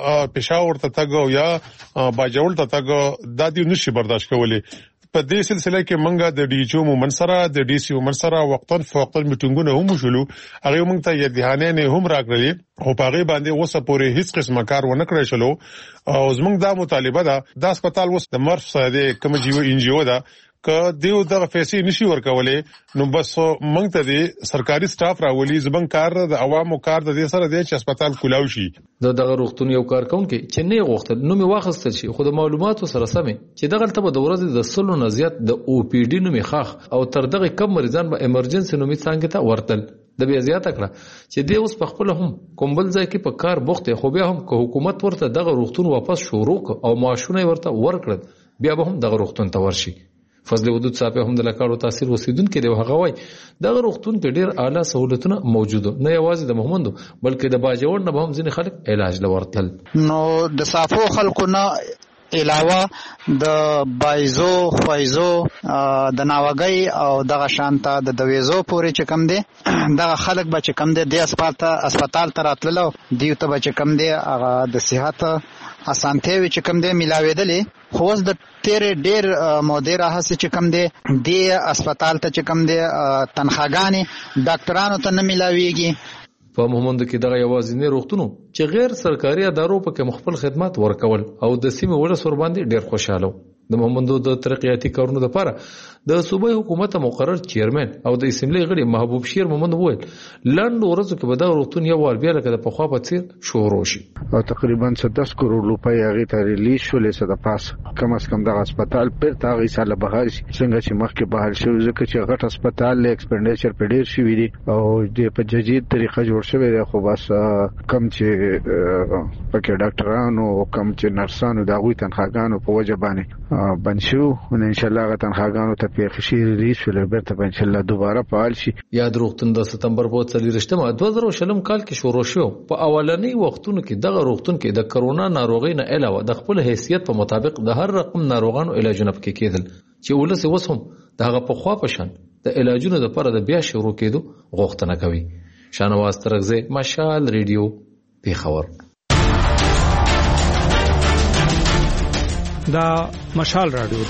[SPEAKER 10] پېښور ته تاګو یا باجوړ ته تاګو د دې نشي برداشت کولای. په دې سلسله کې منګه د ډي ایچ او منصره د ډي سي منصره وختن فوقتن میټینګونه هم وشولو هغه موږ ته یادهانه نه هم راغلي او پاغي باندې اوسه پورې هیڅ قسمه کار ونه کړی شلو او زموږ دا مطالبه ده د هسپتال اوس د مرف ساده کوم جیو انجیو ده که دیو دغه پیسې نشي ورکولې نو بس موږ ته د سرکاري سټاف راولي زبن کار د عوامو کار د دې سره د هسپتال کولاو شي.
[SPEAKER 17] دغه روغتون یو کارکونکي چې نه غوښتل نو می واخستل شي خو د معلوماتو سره سمې چې دغه ته د ورځې د سلو نه زیات د او پی ډي نومي خاخ او تر دغه کم مریضان به ایمرجنسي نومي څنګه ته ورتل. د بیا زیاته کړه چې دی اوس په خپل هم کومبل ځای کې په کار بوخته خو بیا هم که حکومت ورته دغه روغتون واپس شروع او معاشونه ورته ورکړل بیا به هم دغه روغتون ته ورشي. فضل ودود صاحب هم د لکاړو تاثیر وسیدونکو دی هغه وای دغه روغتون کې ډیر اعلی سہولتونه موجوده نه یوازې د محمدو بلکې د باجوړ نه هم ځینې خلک علاج لورتل.
[SPEAKER 18] نو د صافو خلکو نه علاوه د بایزو خوایزو د ناوګي او دغه شانته د دویزو پورې چې کم دي دغه خلک به چې کم دي د هسپتال ته راتللو دیو ته به چې کم دي هغه د صحت اسانتیاوي چې کم دي ملاوېدلې خو اوس د تیرې ډیر مودې راهسې چې کم دي د هسپتال ته چې کم دي تنخواګانې ډاکټرانو ته نه ملاويږي
[SPEAKER 17] په مومند کې دغه یوازینی روغتونو چې غیر سرکاري ادارو په مخفل خدمات ورکول او د سیمې ولس ور باندې ډیر خوشاله د مومندو د ترقیاتي کارونو لپاره د صوبایي حکومت مقرر چیرمن او د اسمبلی غړي محبوب شیر مومند وویل لاند ورځو کې به دا روغتون یو ور بیا لکه د پخوا په څیر شروع شي
[SPEAKER 19] او تقریبا 10 کروڑ روپۍ هغه ته ریلیز شولې څه د پاس کم از کم د هسپتال پر تاغي سال بهال څنګه چې مخکې بهال شو ځکه چې غټ هسپتال له ایکسپنډیچر په ډیر شي وي او د په جدید طریقه جوړ شوی دی خو بس کم چې پکې ډاکټرانو او کم چې نرسانو دا غوي تنخواګانو په وجه باندې بنشو ان شاء الله غتن خاګانو ته په خشي ریلیز ولر برته ان شاء الله دوباره فعال شي.
[SPEAKER 17] یاد روغتون د سپتمبر په 2020 کال کې شروع شو. په اولنی وختونو کې دغه روغتون کې د کرونا ناروغي نه علاوه د خپل حیثیت په مطابق د هر رقم ناروغانو علاجونه پکې کېدل چې ولس وسهم دغه په خوا پشان د علاجونو لپاره د بیا شروع کېدو غوښتنه کوي. شانواز ترغزه مشال ریډیو پیښور.
[SPEAKER 12] دا مشال رادیو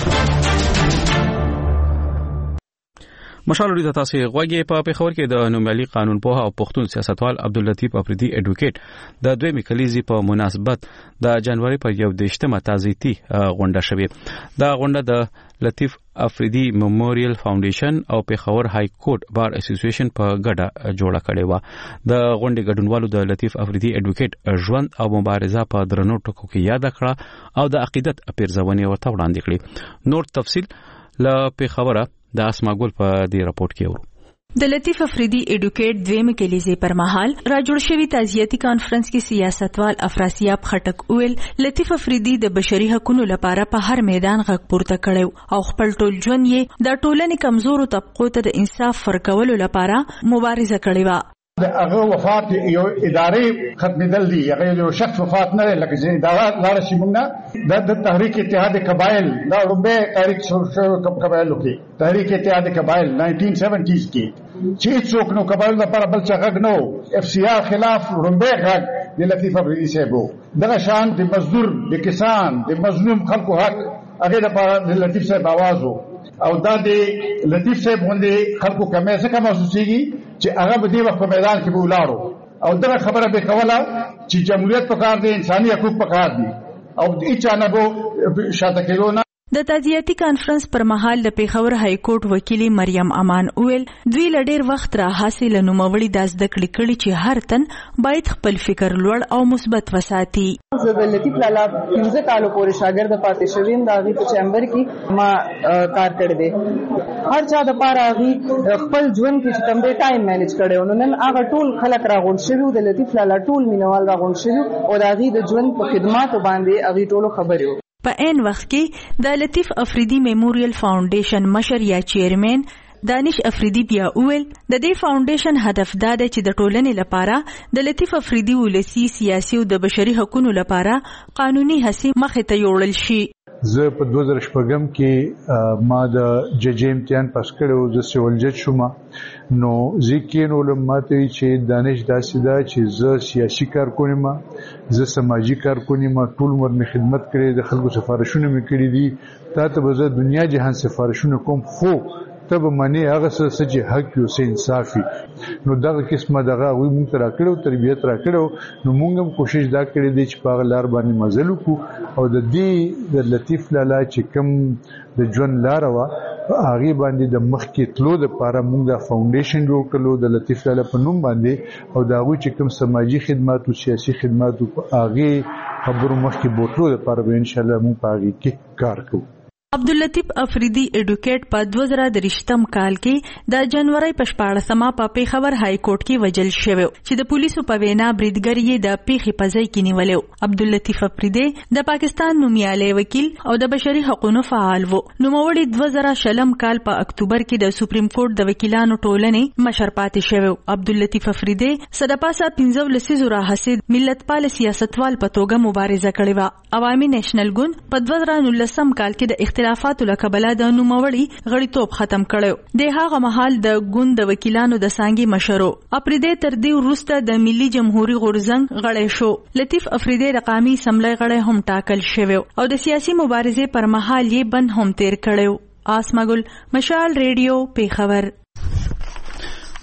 [SPEAKER 1] مشال رادیو تاسو غوږی په پیښور کې د نومالي قانون پوها او پښتون سیاستوال عبداللطیف افریدي اډوکیټ د دوی میکلیزي په مناسبت د جنوري په 11مه تعزیتي غونډه شوه. دا غونډه د لطیف افریدي میموریل فاونډیشن او پیښور های کورټ بار اسوسییشن په ګډه جوړه کړې و. د غونډې ګډونوالو د لطیف افریدي اډوکیټ ژوند او مبارزه په درنو ټکو کې یاد کړه او د عقیدت پیرزونې ورته وړاندې کړې. نور تفصیل له پیښوره د اسماګل په دې راپورټ کې ورو.
[SPEAKER 20] د لطیف افریدي اډوکیټ دویم کلیزې پر مهال را جوړ شوی تعزیتي کانفرنس کې سیاستوال افراسیاب خټک ویل لطیف افریدي د بشري حقوقو لپاره په هر میدان غږ پورته کړو او خپل ټول ژوند یې د ټولنې کمزورو طبقو ته د انصاف ورکولو لپاره مبارزه کړې و.
[SPEAKER 21] د هغه وفات یو ادارې ختمېدل دي هغه یو شخص وفات نه لکه چې اداره لاره شي موږ د تحریک اتحاد قبایل دا روبه تاریخ شروع قبایلو کې تحریک اتحاد قبایل 1970s کې چې څوک نو قبایل لپاره بل څه غږ نو اف سی آر خلاف روبه غږ د لطیف افریدي صاحب دغه شان د مزدور د کسان د مظلوم خلکو حق هغه لپاره د لطیف صاحب आवाज او دا د لطیف صاحب باندې خلکو کمه څه کم محسوسيږي چې هغه به د وخت په میدان کې ولاړو او دا خبره به کوله چې جمهوریت په کار دی انساني حقوق په کار دي او هیڅ نه به شاته کېدو.
[SPEAKER 20] د تعزیتي کانفرنس پر مهال د پیښور های کورټ وکیل مریم امان اویل دوی لډیر وخت را حاصل نوموړي د زده کړې کړي چې هر تن باید خپل فکر لوړ او مثبت وساتي.
[SPEAKER 22] زه د لطیف لالا 15 کالو پورې شاګرد پاتې شوم د هغې په چیمبر کې ما کار کړی دی. هر چا د پاره هغې خپل ژوند کې چې کوم دی ټایم مینج کړی نو نن هغه ټول خلک راغونډ شوي د لطیف لالا ټول مینوال راغونډ شوي او د هغې د ژوند په خدماتو باندې هغې ټولو خبرې وو.
[SPEAKER 20] په عین وخت کې د لطیف افریدي میموریل فاونډیشن مشر یا چیرمن دانش افریدي بیا ویل د دې فاونډیشن هدف دا دی چې د ټولنې لپاره د لطیف افریدي ولسی سیاسي او د بشري حقوقو لپاره قانوني هڅې مخې ته یوړل شي.
[SPEAKER 23] زه په 2014 کې ما د جج امتحان پاس کړو زه سیول جج شوم نو ځکه نو لمته چې دانش داسې دا چې زه سیاسي کارکون ما زه سماجی کارکون ما ټول عمر می خدمت کړې د خلکو سفارښونه می کړې دي ته به زه دنیا جهان سفارښونه کوم خو ته به منی هغه څه چې حق یو سه انصافي نو دغه قسمه دغه وي مونږ را کړو تربیت را کړو نو مونږ هم کوشش دا کړې دي چې په لار باندې مزل وکړو او د دې د لطیف لالا چې کوم د ژوند لار وا هغه باندې د مخ کې تلو د لپاره مونږ د فاونډیشن جوړ کړو د لطیف لالا په نوم باندې او دا وی چې کوم سماجی خدمات او سیاسي خدمات هغه خبرو مخ کې بوتلو د لپاره به ان شاء الله مونږ په هغه کې کار کوو.
[SPEAKER 20] عبداللطیف افریدي اډوکیټ په 2023 کال کې د جنوري په 14مه په پیښور های کورټ کې وجل شوی چې د پولیسو په وینا بریدګر یې د پیښې په ځای کې نیولیو. عبداللطیف افریدي د پاکستان نومیالي وکیل او د بشري حقوقو فعال وو. نوموړي 2020 کال په اکتوبر کې د سپریم کورټ د وکیلانو ټولنې مشر پاتې شوی. عبداللطیف افریدي صدپاسه 15 لسیزو راهسي ملتپال سیاستوال په توګه مبارزه کړې و. عوامي نېشنل ګوند په 2019 کال کې د اختلافاتو له کبله د نوموړي غړیتوب ختم کړو. د هغه مهال د ګوند د وکیلانو د څنګه مشرو افریدي تر دې وروسته د ملي جمهوریت غورځنګ غړی شو. لطیف افریدي رقمي سملای غړی هم ټاکل شوی او د سیاسي مبارزې پر مهال یې بند هم تیر کړو. آسمګل مشال ریډیو پیښور.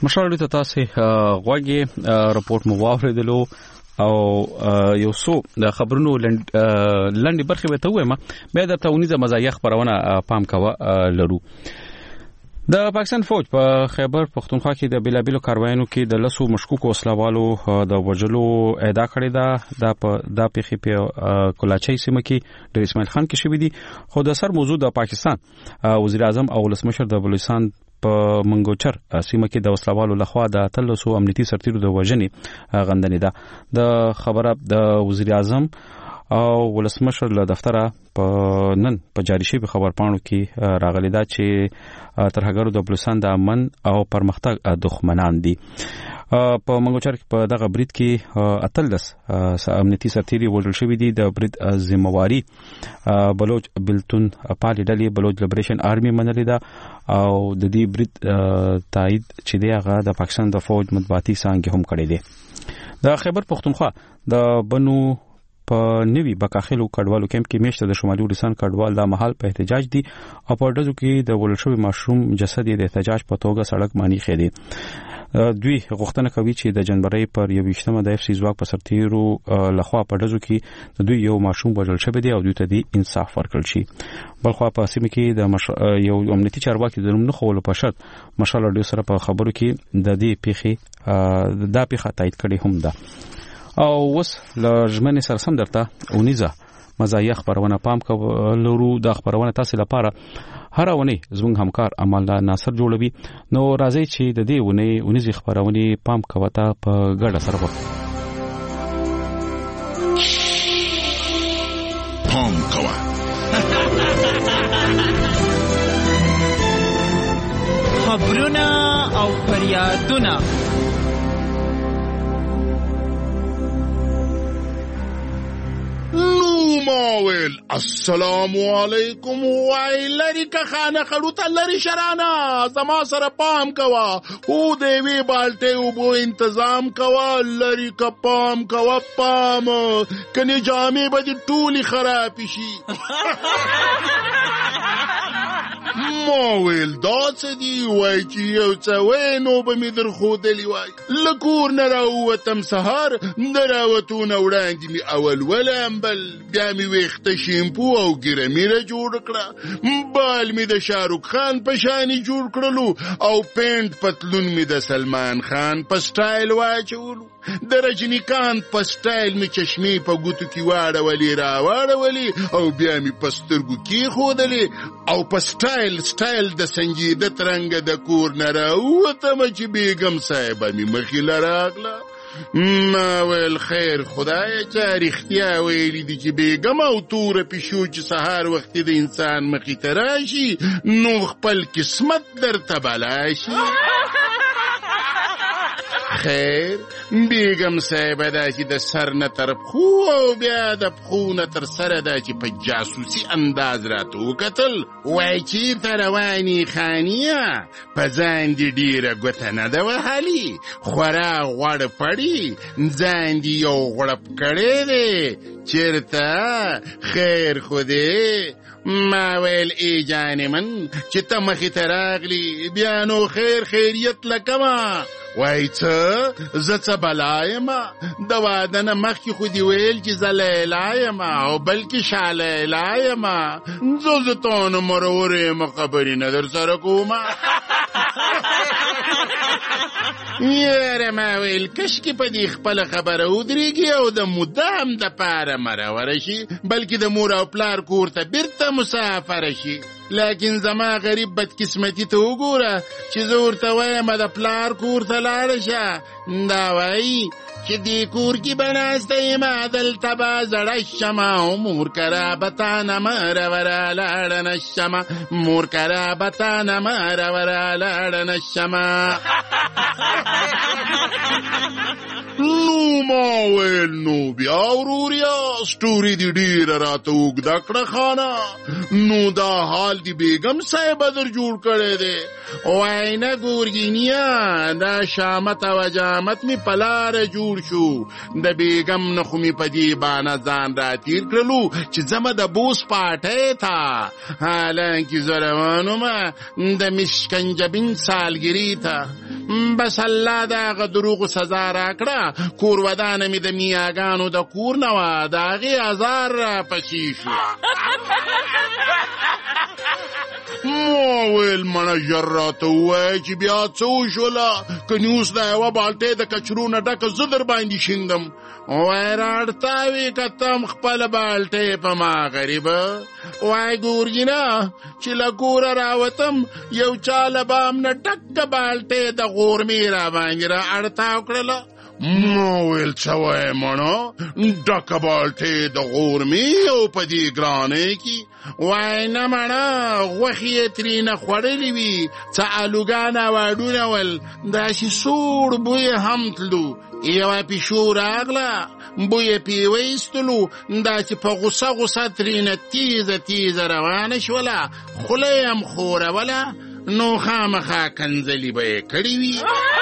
[SPEAKER 1] مشال ته تاسو غوږی رپورت مو واوریدلو او یو څو د خبرونو لنډي برخه به ته وایم بیا د تاونیزه مزایخ خبرونه پام کاوه لرو. د پاکستان فوج په خیبر پختونخوا کې د بلابلو کاروایانو کې د لسو مشکوک وسلوالو د وجلو اعدا کړی دا په پیخي په کولاچي سیمه کې د اسماعیل خان کې شوې دي. خو د سر موضوع د پاکستان وزیر اعظم او ولسمشر د بلوچستان په منګوچر سیمه کې د وسلوالو لخوا د تلسو امنیتي سرتیرو د وژنې غندنې ده. د خبره د وزیر اعظم او ولسمشر له دفتره په نن په جاری شوی خبرپاڼو کې راغلی دا چې ترهګرو د بلوچستان د امن او پرمختګ دښمنان دي. په منګوچر کې په دغه برید کې اتلس امنیتي سرتیري وژل شوی دي. د برید ذمہواری بلوچ بلتون پالي ډلې بلوچ لیبریشن آرمي منلې ده او د دې برید تایید چې دی هغه د پاکستان د فوج مطبوعاتي څانګې هم کړی دی. د خیبر پختونخوا د بنو په نوی بکاخلو کډوالو کیمپ کې میشته د شمالي ولسان کډوال د محل په احتجاج دي او په ډزو کې د ولشوي ماشوم جسد د احتجاج په توګه سړک مانی خېدي. دوی غوښتنه کوي چې د جنوري پر 28مه د اف سی ځواک په سرتیرو لخوا په ډزو کې د دوی یو ماشوم وژل شوی دی او دوی ته د انصاف ورکړل شي. بلخوا په سیمه کې د یو امنیتي چارواکي د نوم نه خولو په شرط مشال ډیو سره په خبرو کې د دې پیخه تایید کړي هم ده. او وس لژمنې سره سم درته اونیزه مزایخ خبرونه پام کولو. د خبرونه تاسو لپاره هر ونی زموږ همکار امال ناصر جوړوي. نو راځي چې د دې ونی اونیزه خبرونه پام کوته په ګډه سره وکړو.
[SPEAKER 2] پام کوه خبرونه او فریادونه
[SPEAKER 4] ماویل السلام علیکم وای لری که خانه خلوتا لری شرانا زما سره پام کوا او دیوی بالٹے اوبو انتظام کوا لری که پام کوا پام کنی جامی بدی طولی خرابی شی ماویل داس دی وای چی یو چوینو بمی در خودلی وای لکور نراوتم سهار نراوتون اوڑاندی می اول ولم بل بیا می ویخت شیمپو او ګیره میره جوړ کړه بال می د شاروخ خان په شانی جوړ کړلو او پینټ پتلون می د سلمان خان په سټایل واچولو د رجنیکانت په سټایل می چشمی په ګوتو کې واړولې او بیا می په سترګو کې خودلې او په سټایل د سنجیده ترنګ د کور نه راوتم چې بیګم صاحب می مخې راغله. ما ویل خیر خدای چې رښتیا ویلي دي چې بیګم او توره پیشو چې سهار وختي د انسان مخې ته راشي نو خپل قسمت درته بلا شي. خیر بیگم صاحب دا چې د سر نه تر پخو او بیا د پخو نه تر سره دا چې په جاسوسي انداز راته وکتل وای چېرته روانې خانیه په ځان دې ډېره ګوته نه ده وهلي خورا غوړ پړي ځان دې یو غوړپ کړی دی چېرته خیر خو دی ما ویل ای جانې من چې ته مخې ته راغلي بیا نو خیریت لکمه وای څه زه څه بلا یم د واده نه مخکې خو دې ویل چې زه لیلا یم او بلکې شالیلا یم زه تا نه مرور یم خبرې نه در سره کومه یاره ما ویل کشکې په دې خپله خبره ودرېږي او د مدام دپاره مرور شي بلکې د مور او پلار کور ته بیرته مسافره شي. لیکن زما غریب بدقسمتي ته وګوره چې زه ورته وایم د پلار کور ته لاړه شه دا وایي چې دې کور کې به ناسته یم دلته به زړه شمه او مور کرابتانه مروره لاړه نه شمه مور کرابتانه مروره لاړه نه شمه. نو ما ویل نو بیا وروریا سټوري دې ډېره راته اوږده کړه خانه نو دا حال دې بیګم صاحب در جوړ کړی دی وای نه ګورګینیا دا شامت او جامت می په لاره جوړ شو د بیګم نه خو مې په دې بانه ځان راتیر کړلو چې زما د بوس پاټی تا حالانکې زه روان ومه د مشکنجبین سالګري ته بس الله د هغه دروغو سزا راکړه. کور ودانه مې د میاګانو د کور نه وه، د هغې ازار راپسې شو. ما ویل مړه ژر راته ووایه چې بیا څه وشوله، که اوس د یوه بالټۍ د کچرو نه ډکه زه در باندې شیندم. وایي راړتا وي که ته هم خپله بالټۍ په ما غریبه. وایي ګورګینه چې له کوره راوتم یو چا له بام نه ډکه بالټۍ د غورمې را باندې را اړتاو کړله. ما ویل څه وایې مړه، ډکه بالټۍ د غورمې او په دې ګرانۍ کې؟ وای نه مړه، غوښې یې ترېنه خوړلې وي، څه الوګان او اډونه ول، داسې سوړ بوی هم تلو. یوه پیشو راغله، بوی یې پې وایستلو، داسې په غوسه غوسه ترېنه تیزه تیزه روانه شوله، خوله یې هم خوروله، نو خامخا کنځلې به یې کړې وي.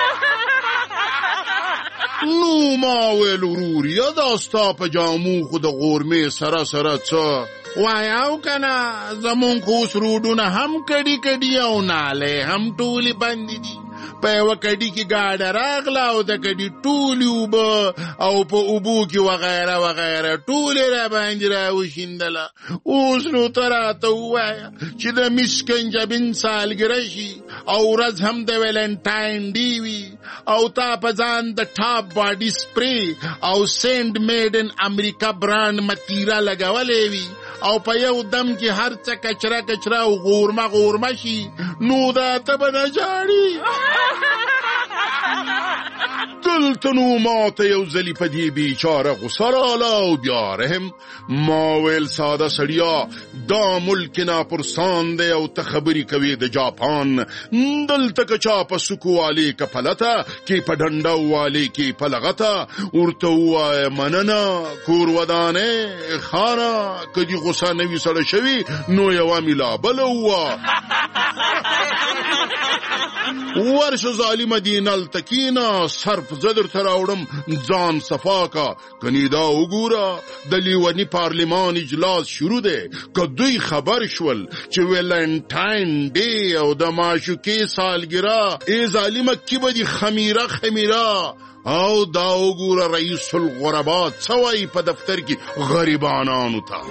[SPEAKER 4] نو ما ویل وروریه دا ستا په جامو خو د غورمې سره سره څه؟ وای او کنه زمونږ خو اوس روډونه هم کډي کډي او نالې هم ټولې بندې دي. په یوه کډي کې ګاډه راغله او د کډي ټولې اوبه او په اوبو کې وغیره وغیره ټولې را باندې راوشیندله. اوس نو ته راته ووایه چې د میس کنجبین سالګره شي او ورځ هم د ویلنټاین ډي وي او تا په ځان د ټاپ باډي سپری او سینډ میډن امریکا برانډ متیره لګولې وي او په یو دم کې هر څه کچره کچره او غورمه غورمه شي، نو دا ته به نه جاړي. دلته نو ماته یو ځلي په دې بیچاره غوسه راله او بیا رحم. ما ویل ساده سړیا، دا ملک ناپرسان دی او ته خبرې کوې د جاپان. دلته که چا په سکو والې که پلته کې په ډنډه والې کې په لغته، ورته ووایه مننه کور ودانې خانه، که دې غوسه نه وي سړه شوي نو یوه مې لا بله ووه. ورشه ظالمه دې نلته کښېنه، صرف زه درته راوړم ځان صفا کا. کنې دا وګوره د لیوني پارلمان اجلاس شروع دی، که دوی خبر شول چې ویلنټاین ډے او د معشوقې سالګره ای ظالمه کې به دي خمیره خمیره. او دا وګوره رئیس الغربا څه وایي په دفتر کې غریبانانو ته.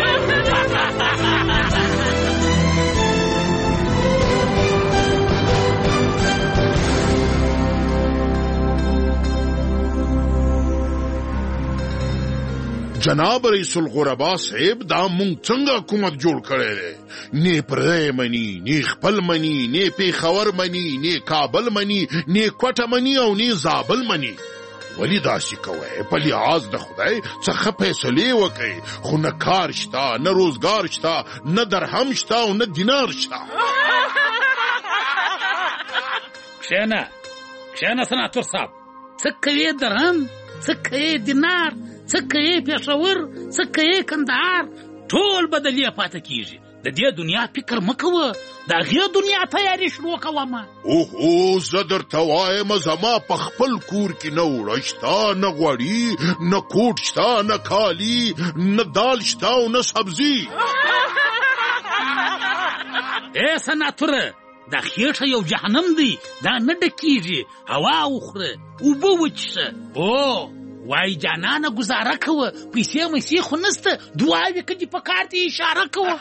[SPEAKER 4] جناب رئیس الغربا صاحب، دا مونږ څنګه حکومت جوړ کړی دی؟ نه پردی مني، نه خپل مني، نه پیښور مني، نه کابل مني، نه کوټه مني او نه زابل مني. ولی داسې کوئ؟ په لحاظ د خدای څخه فیصلې وکئ، خو نه کار شته، نه روزګار شته، نه درهم شته او نه دینار شته.
[SPEAKER 3] کښېنه کښېنه سناتور صاحب، څه کوې درهم، څه کوې دینار، څه کوې پېښور، څه کوې کندهار، ټول بدلې پاته کېږي. د دې دنیا فکر مه کوه، د هغې دنیا تیاري شروع کوه.
[SPEAKER 4] اوهو زه درته وایم زما په خپل کور کې نه اوړه شته، نه غوړي، نه کوټ شته، نه کالي، نه دال شته او نه سبزي.
[SPEAKER 3] ای سناتوره، دا خېټه یو جهنم دی، دا نه ډکېږي. هوا وخوره، اوبه وڅښه. او وای جانانه گزاره کوه، پیسې میسې خو نسته، دعاوې که دې په کار دې اشاره کوه.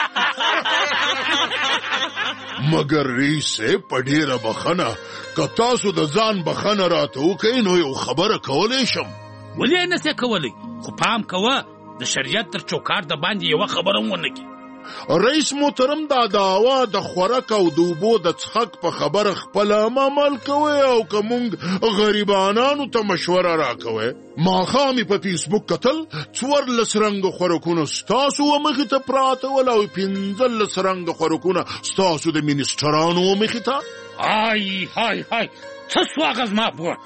[SPEAKER 4] مګر رئیس صاحب په ډېره بخښنه، که تاسو د ځان بخښنه راته وکئ نو یو خبره کولی شم.
[SPEAKER 3] ولې نسې کولی؟ خو پام کوه د شریعت تر چوکاټ د باندې یوه خبره هم ونه کړي.
[SPEAKER 4] رئیس محترم، دا دعوا د خوراک او د اوبو د څښاک په خبره خپله عمل کوئ او که مونږ غریبانانو ته مشوره راکوئ. ماښام یې په فیسبوک کتل 14 رنګه خوراکونه ستاسو مخې ته پراته ول او 15 رنګه خوراکونه ستاسو د منسټرانو مخې ته.
[SPEAKER 3] های های های، څه سوغه زما بوټ.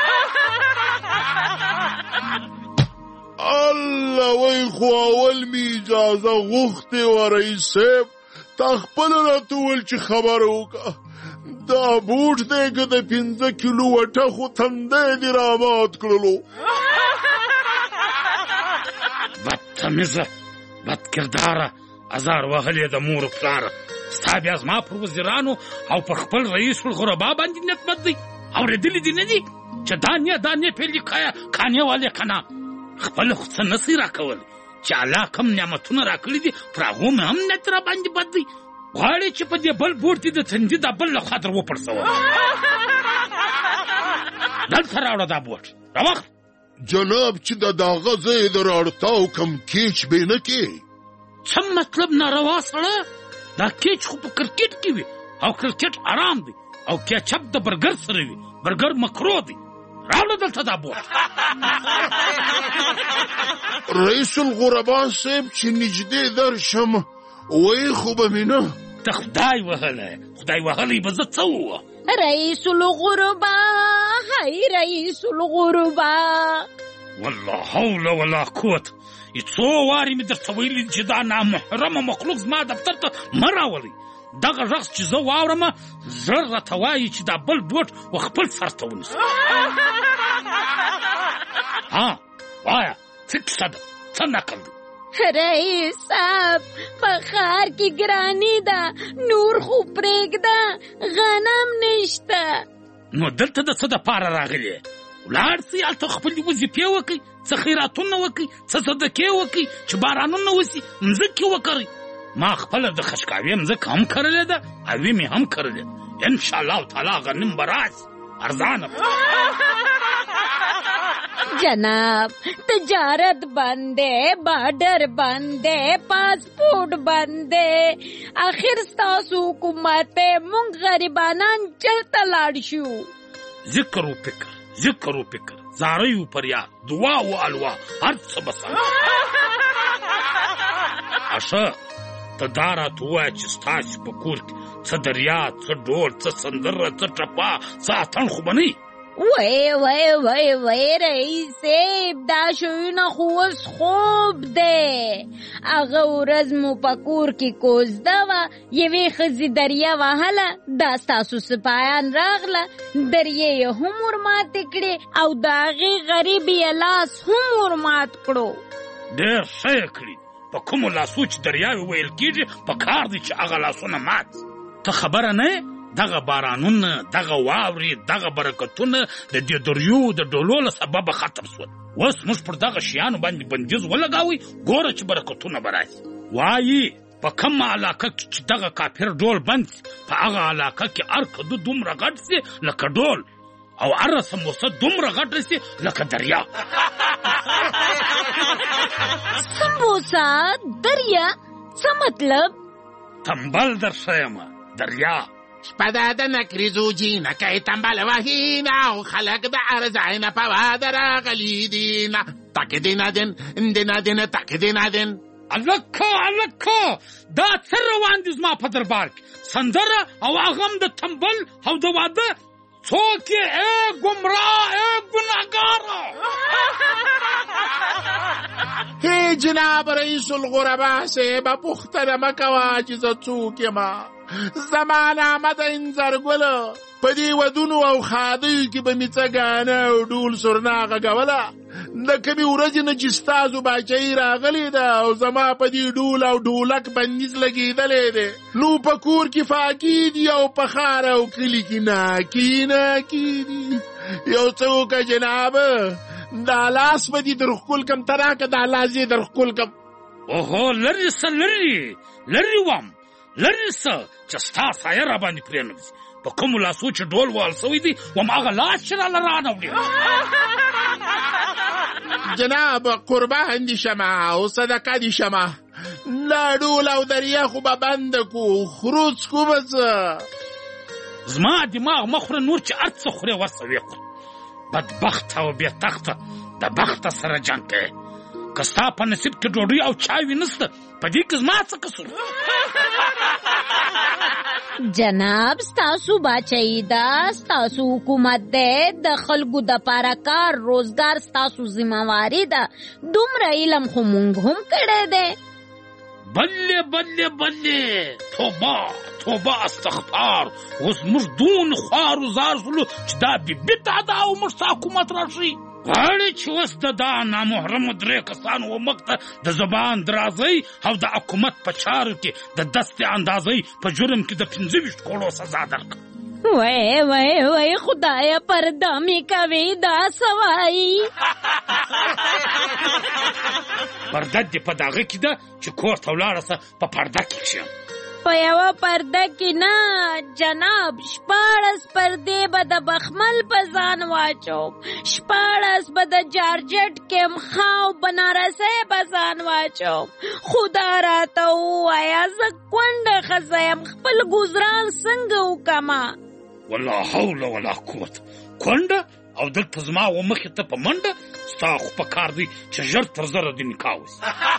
[SPEAKER 4] الله وای خو اول می اجازه غوښتې وه رئیس صاحب، تا خپله راته وویل چې خبره وکړه. دا بوټ دی که د 15 کیلو وټه خو تندی دې رامات کړلو.
[SPEAKER 3] بدتمیزه، بد کرداره، ازار وهلې د مور پلاره، ستا بیا زما پر وزیرانو او پر خپل رئیس الغربا باندې نیت بد دی اورېدلي دي نه دي چې دانې پیلي کانې والے کنا خپل خو څه نسي راکولی چې الله کم نعمتونه راکړي دي پر هغو مې هم نیت را باندې بد دی غواړې چې په دې بل بورډ دې د تندي دا بل له خوا در وپړسوه دلته راوړه دا بورډ راوخت
[SPEAKER 4] جناب چې د داغه ځای د راړتاو کم کیچ به نه کې
[SPEAKER 3] څه مطلب ناروا سړه دا کیچ خو په کرکټ کې وي او کرکټ آرام دی او کیچپ د برګر سره وي برګر مکرو دی راوړه دلته دا بورډ
[SPEAKER 4] رئیس الغربا صاحب چې نږدې درشم وای خو به مې نه
[SPEAKER 3] ته خدای وهلی به زه څه ووه
[SPEAKER 5] رئیس الغربا هی رئیس الغربا
[SPEAKER 3] والله حول ولا قوت څو وارې مې درته ویلي چې دا نامحرمه مخلوق زما دفتر ته مه راولئ دغه غږ چې زه واورم زړه راته وایي چې دا بل بوټ و خپل سر ته ونیسو ها وایه څه کیسه ده څه نقل دی
[SPEAKER 5] رئیس صاحب په ښار کې ګراني ده نور خو پرېږده غنم نشته
[SPEAKER 3] نو دلته د څه دپاره راغلې ولاړ سئ هلته خپلې وظیفې وکئ څه خیراتونه وکئ څه صدقې وکئ چې بارانونه وسي مځکې وکرئ ما خپله د خشکاوي مځکه هم کرلې ده اوې مې هم کرلې انشاءالله تعالی غنم به راسي ارزانه
[SPEAKER 5] جناب تجارت بند ہے بارڈر بند ہے پاسپورٹ بند ہے آخر ستاسو حکومت مونږ غریبانان چلته لاړ شو
[SPEAKER 3] ذکر و فکر زاری و پریاد دعا و الوا هر څه بسا اشه ته دا راته ووایه چې ستاسې په کور کې څه دریا څه ډول څه سندره څه ټپه څه اتڼ خو به نه
[SPEAKER 5] وای رئیس صاحب دا شوونه خو اوس خوب دی هغه ورځ مو په کور کې کوزده وه یوې ښځې دریا وهله دا ستاسو سپایان راغله دریې یې هم ورماتې کړې او د هغې غریب یې لاس هم ورمات کړو
[SPEAKER 3] ډېر ښه یې کړي په کومو لاسو چې دریاوې ویل کېږي په کار دی چې هغه لاسونه مات ته خبره نه دغه بارانونه دغه واورې دغه برکتونه د دې دریو د ډولو له سببه ختم شول اوس موږ پر دغه شیانو باندې بندیز ولګوئ ګوره چې برکتونه به راشي وایي په کومه علاقه کې چې دغه کافر ډول بند شي په هغه علاقه کې هر کدو دومره غټ شي لکه ډول او هره سموسه دومره غټه شي لکه دریا
[SPEAKER 5] سموسه دریا څه مطلب
[SPEAKER 3] تنبل درښیمه دریا
[SPEAKER 6] شپه د نکریزو جینکۍ تنبل وهینه او خلک د ارزاینه په واده راغلي دینه تک دینه دین تک دینه دین
[SPEAKER 3] الکه دا څه روان دي زما په دربار کې سندره او هغه هم د تنبل او د واده څوک یې ای ګمراه ای ګناهګاره
[SPEAKER 6] هی جناب رئیس الغربا صاحب پوښتنه مه کوه چې زه څوک یمه زما نامه د انځرګله په دې ودونو او ښادیو کې به مې څه ګانه او ډول سرنا غږوله د کومې ورځې نه چې ستاسو باچایي راغلې ده او زما په دې ډول او ډولک بندیز لګېدلی دی نو په کور کې فاقي دي او په ښار او کلي کې ناکي دي یو څه وکړه جنابه دا لاس به دې در ښکل کم ته راکړه دا لاس یې در ښکل کم
[SPEAKER 3] اوهو لرې څه لرې وم لرې څه چې ستا سایه را باندې پرېنږدي په کومو لاسو چې ډول وهل سوی دی وم هغه لاس چې راله رانوړي
[SPEAKER 6] جناب قربان دي شمه او صدقه دي شمه دا ډول او دریا خو به بنده کو خروج کو به څه
[SPEAKER 3] زما دماغ مه خوره نور چې هر څه خورې ورسه ویې خورې بدبخته او بېتخته د بخته سره جنګ کوې که ستا په نصیب کې ډوډۍ او چاوي نسته په دې کې زما څه قصور
[SPEAKER 5] جناب ستاسو باچایي ده ستاسو حکومت دی د خلکو دپاره کار روزګار ستاسو ذمهواري ده دومره علم خو مونږ هم کړی دی
[SPEAKER 3] بلې توبه استغفار اوس موږ دون خوارو زار سلو چې دا بې بده ده او موږ ته حکومت راشي غواړي چې اوس د دا نامحرمو 3 کسانو ومخ ته د زبان درازۍ او د حکومت په چارو کې د دستې اندازۍ په جرم کې د 25 کړو سزا درکړم.
[SPEAKER 5] وای خدایا پرده می کوي دا سوای.
[SPEAKER 3] پرده دې په دغه کې ده چې کور ته ولاړه سه په پرده کې شم.
[SPEAKER 5] په یوه پرده کې نه جناب، 14 پردې به د بخمل په ځان واچوم، 14 به د جارجټ کمخا او بنارسۍ په ځان واچوم. خدا راته ووایه زه کونډه ښځه یم، خپل ګزران څنګه وکمه؟
[SPEAKER 3] ولا حول ولا قوت. کونډه او دلته زما ومخې ته په منډه؟ ستا خو په کار دی چې ژر تر زره دې نکاح وسي.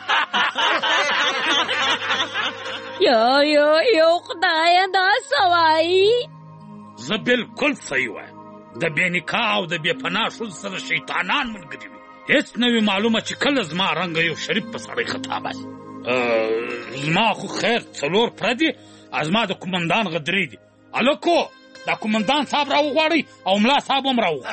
[SPEAKER 5] یو خدایا دا سوای.
[SPEAKER 3] زه بالکل صحیح وایم. د بې نکاح او د بې پناه ښځو سره شیطانان ملګري وي. هېڅ نه وي معلومه چې کله زما رنګه یو شریف په سړی خطا باسي. زما خو خیر 4 پردي، زما د قومندان غدرې دي. هلکو دا قومندان صاحب راوغواړئ او ملا صاحب هم راوغواړئ.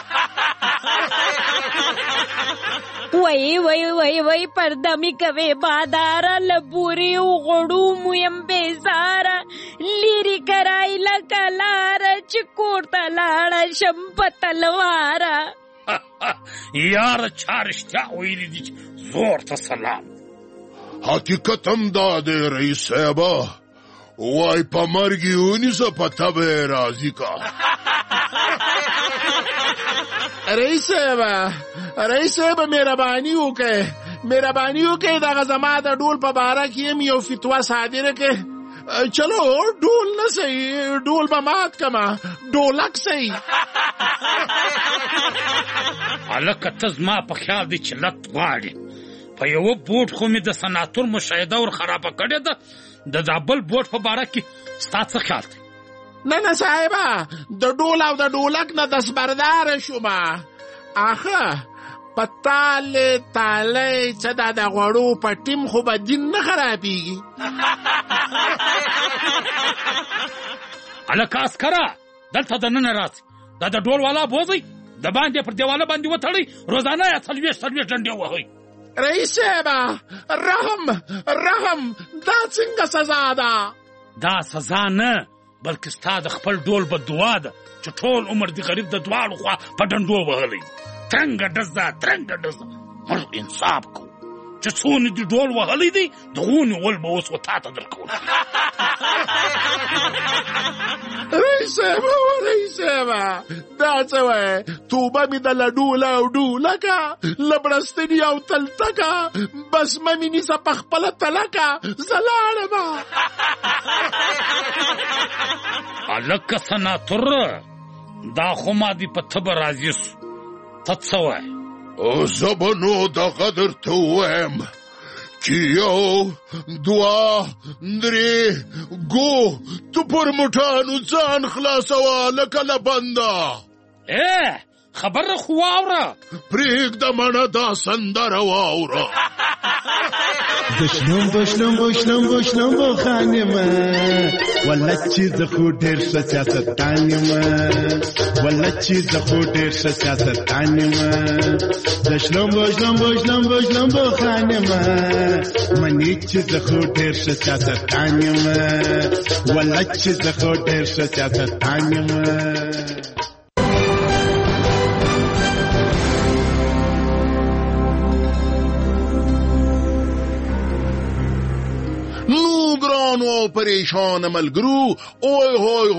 [SPEAKER 5] وای پرده می کوي باداره، لبوري غړو مو یم بیزاره، لیري کرای لکه لاره چې کور ته لاړه شم په تلواره.
[SPEAKER 3] یاره چا رښتیا ویلي دي چې زور ته سلام.
[SPEAKER 4] حقیقت هم دا دی رئیس صاحبه، وای په مرګ یې ونیسه په تبه یې راضي کا.
[SPEAKER 6] رئیس صاحبه مهرباني وکړئ دغه زما د ډول په باره کې یم یو فتوا صادره کړئ. چلو ډول نه صحیح، ډول به مات کما، ډولک صحیح.
[SPEAKER 3] هلکه ته زما په خیال دی چې لت غواړې. په یوه بوټ خو مې د سناتور مشاهده ور خرابه کړې ده، د دا بل بوټ په باره کې ستا څه خیال دی؟
[SPEAKER 6] نه صاحبه، د ډول او د ډولک نه دستبرداره شومه. آخه په تالې څه دا د غوړو په ټیم خو به دین نه خرابېږي.
[SPEAKER 3] هلکه عسکره دلته دننه راسئ. دا د ډول والا بوځئ، د باندې پر دیواله باندې وتړئ، روزانه یې 40 ډنډې وهئ.
[SPEAKER 6] رئیس صاحبه رحم دا څنګه سزا ده؟
[SPEAKER 3] دا سزا نه بلکې ستا د خپل ډول بددعا ده چې ټول عمر د غریب د دواړو خوا په ډنډو وهلی. ترنګه ډزه موږ انصاف کوو چې څونه دې ډول وهلی دی، د غونې ول به اوس تا ته درکول.
[SPEAKER 6] رئیس صاحبه دا څه وایې؟ توبه مې د له ډوله او ډولکه، له بړستني او تلتکه، بس مه مې نیسه په خپله تلکه، زه لاړمه.
[SPEAKER 3] هلکه سناتور دا خو ما دې په تبه راضي سو. ته څه وایې؟
[SPEAKER 4] زه به نو دغه درته ووایم چې 1 2 3 ګو تو پر موټانو ځان خلاصوه لکه له بنده.
[SPEAKER 3] خبره خو واوره.
[SPEAKER 4] پرېږده مڼه دا سندره واوره.
[SPEAKER 7] بشنم بخانیمه ولا چې زه خو ډېر ښه سیاستدان یم، بشنم بخانیمه منې چې زه خو ډېر ښه سیاستدان یم، ولا چې زه خو ډېر ښه سیاستدان یم.
[SPEAKER 4] ګرانو پریشان ملګرو، اوی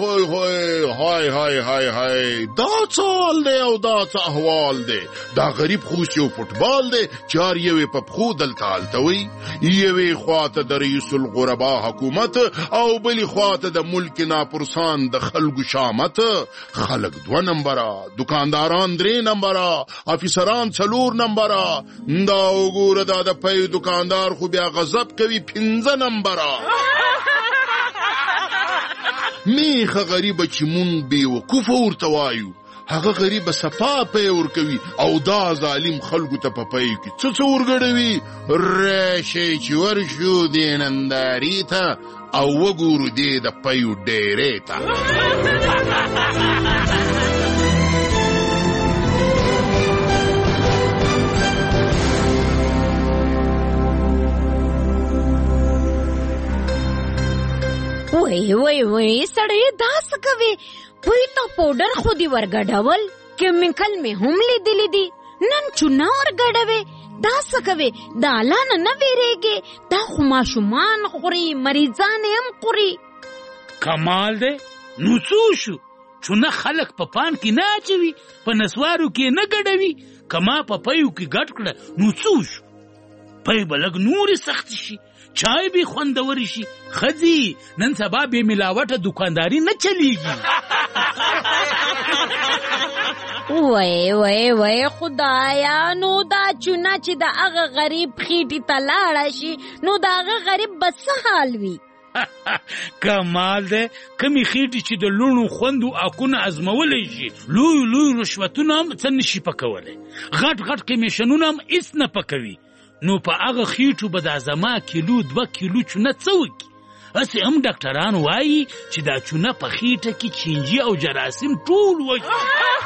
[SPEAKER 4] های دا څه حال دی او دا څه احوال دی؟ دا غریب خوس یو فوټبال دی چې هر یوې په پښو دلته هلته وي. یوې خواته د رئیس الغربا حکومت او بلې خواته د ملک ناپرسان د خلکو شامت. خلک 2 نمبره، دکانداران 3 نمبره، افیسران 4 نمبره. دا وګوره دا د پی دکاندار خو بیا غضب کوي 5 نمبره. میخه غریبه چې مونږ بیوقوفه ورته وایو، هغه غریبه صفا پی ورکوي او دا ظالم خلکو ته په پی کې څه ورګډوي. راشئ چې ورشو دې نندارې ته او وګورو دې د پیو ډیرې ته.
[SPEAKER 5] وای سړی دا څه کوي؟ پوی ته پوډر خو دې ورګډول، کیمیکل مې هم لیدلی دي، نن چونه ورګډوي، دا څه کوي؟ د الله نه ویریږي؟ دا خو ماشومان خوري، مریضان هم خوري.
[SPEAKER 3] کمال دی، نو څه شو؟ چونه خلک په پان کې نه اچوي، په نسوارو کې نه ګډوي، کما په پیو کې ګډ کړه نو څه شو؟ پی به لږ نورې سخت شي، چای به خوندور شي. ښځې نن سبا بې ملاوټه دکانداري نه چلیږي.
[SPEAKER 5] وای خدایا، نو دا چونه چې د هغه غریب خېټې ته لاړه شي نو د هغه غریب به څه حال وي؟
[SPEAKER 3] کمال دی، کمی خېټې چې د لوڼو خوندو اکونه ازمولی شي، لوی رشوتونه هم څه نشي پکولی، غټ کمیشنونه هم هېڅ نه پکوي، نو په هغه خېټو به دا زما کیلو 2 کیلو چونه څه وکړي؟ هسې هم ډاکټران وایي چې دا چونه په خېټه کې چینجي او جراثیم ټول وجي.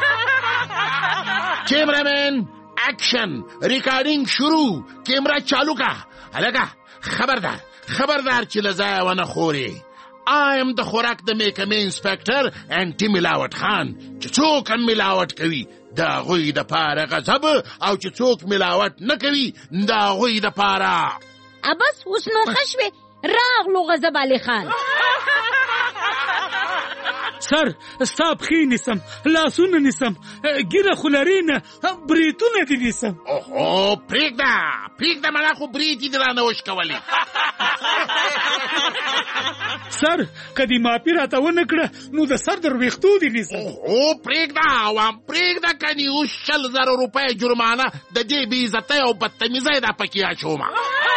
[SPEAKER 6] کیمرامین اکشن، ریکارډینګ شروع، کیمرا چالو کا. هلکه خبردار چې له ځایه ونه خورې. آیم د خوراک د محکمې انسپکټر انټي ملاوټ خان، چې څوک هم ملاوټ کوي د هغوی دپاره غضب، او چې څوک ملاوټ نه کوي د هغوی دپاره.
[SPEAKER 5] بس اوس نو ښه شوې، راغلو غضب علي خان.
[SPEAKER 3] سر ستا پښې نیسم، لاسونه نیسم، ګیره خو لرې نه، بریتونه دې نیسم.
[SPEAKER 6] اوهو پرېږده مړه، خو برېت یې دې رانه وشکولې.
[SPEAKER 3] سر که دې معافي راته ونه کړه نو د سر در ویښتو دې نیسم.
[SPEAKER 6] اوهو پرېږده کنې اوس 100,000 روپۍ جرمانه د دې بې عزتۍ او بدتمیزۍ دا پکې اچومه.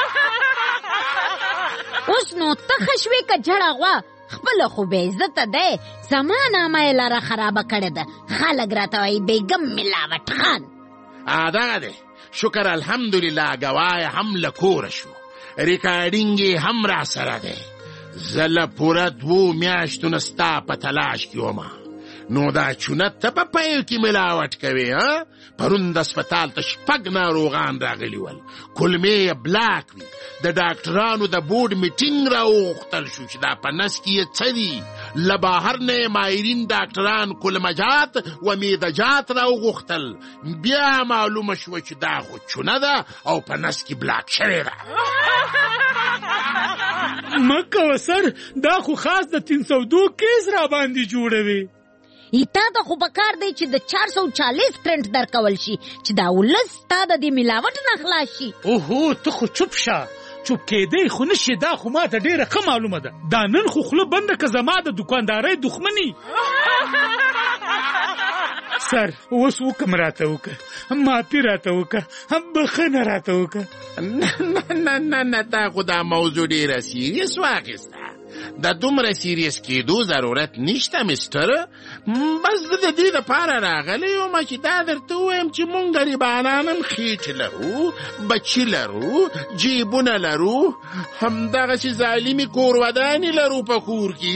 [SPEAKER 5] اوس نو ته ښه شوې که جړه غوا؟ خپله خو بې عزته دی، زما نامه یې لاره خرابه کړې ده، خلک راته وایي بیګم ملاوټ خان.
[SPEAKER 6] دغه دی، شکر الحمدلله، ګواه هم له کوره شو، ریکارډینګ یې هم را سره دی. زه له پوره 2 میاشتو نه ستا په تلاش کې ومه، نو دا چونه ته په پیو کې ملاوټ کوي؟ پرون د اسپتال ته 6 ناروغان راغلي ول، کلمې یې بلاک وي. د ډاکټرانو د بورډ میټینګ راوغوښتل شو چې دا په نس کې یې څه دي. له بهر نه یې ماهرین ډاکټران کلمجات و میدجات راوغوښتل، بیا معلومه شوه چې دا خو چونه ده او په نس کې بلاک شوې ده.
[SPEAKER 3] مه کوه سر، دا خو خاص د 302 کیس را باندې جوړوي.
[SPEAKER 5] تا ته خو پکار دی چې د 440 پرنټ درکول شي چې دا ولس تا د دې ملاوټ نه خلاص شي.
[SPEAKER 3] اوهو ته خو چوپ شه، چوپ کېدی خو نشي، دا خو ما ته ډېره ښه معلومه ده. دا نن خو خوله بنده که زما د دکاندارۍ دښمني. سر اوس وکم راته وکه، معافي راته وکه، بخښنه راته وکه.
[SPEAKER 6] نه تا خو دا موضوع ډېره سیریس واخیسته، د دومره سیریس کېدو ضرورت نشته مستر. بس د دې دپاره راغلی یم چې دا درته ووایم چې مونږ غریبانان هم خېټې لرو، بچي لرو، جیبونه لرو، همدغسې ظالمې کورودانې لرو په کور کې.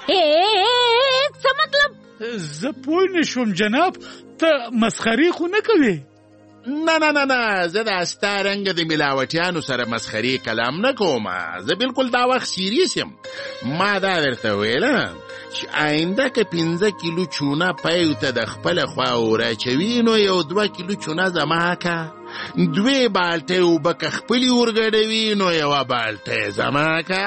[SPEAKER 5] څه مطلب؟
[SPEAKER 3] زه پوه نه شوم جناب، ته مسخرې خو نه کوې؟
[SPEAKER 6] نه زه دا ستا رنګه د ملاوټیانو سره مسخرې کلام نه کوم، زه بالکل دا وخت سیریس یم. ما دا درته ویله چې آینده که 5 کیلو چونه پیو ته د خپله خوا وراچوي نو یو 2 کیلو چونه زما که، 2 بالټۍ اوبه که خپلې ورګډوي نو 1 بالټۍ زما که.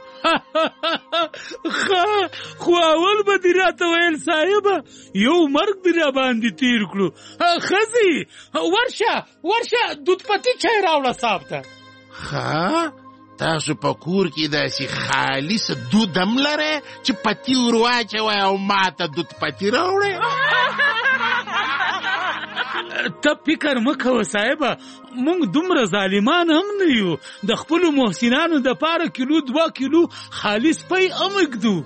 [SPEAKER 3] خو اول به دې راته ویل صاحبه، یو مرګ دې را باندې تیر کړو. ښځې ورشه دودپتي چای راوړه صاحب ته.
[SPEAKER 6] تاسو په کور کې داسې خالص دود هم لرئ چې پتي ور واچوئ او ما ته دودپتي راوړئ؟
[SPEAKER 3] ته فکر مه کوه صاحبه، مونږ دومره ظالمان هم نه یو، د خپلو محسنانو دپاره کیلو 2 کیلو خالص پی هم اږدو.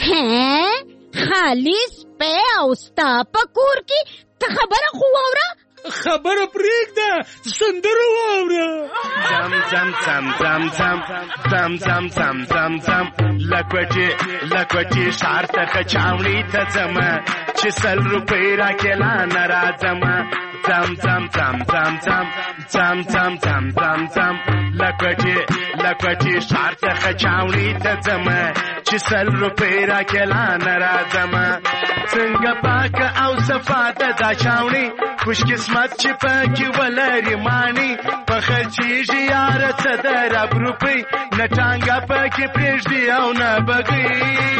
[SPEAKER 5] خالص پی او ستا په کور کې؟ ته خبره خو واوره.
[SPEAKER 3] خبره پرېږده سندره واوره
[SPEAKER 9] زم زم زم زم زم زم زم زم زم زم لکوټې ښار ته چاوڼي ته ځمه چې 100 روپۍ راکې لا نه راځمه زم زم زم زم زم زم زم زم زم زم لکوټې ښار ته چاوڼي ته ځمه چې 100 روپۍ راکې لا نه راځمه څنګه پاکه او صفا ده دا چاوڼي خوش قسمت چې پکې ولري ماڼي په خرچېږي یاره څه د رب روپۍ نه ټانګه پکې پرېږدي او نه بګۍ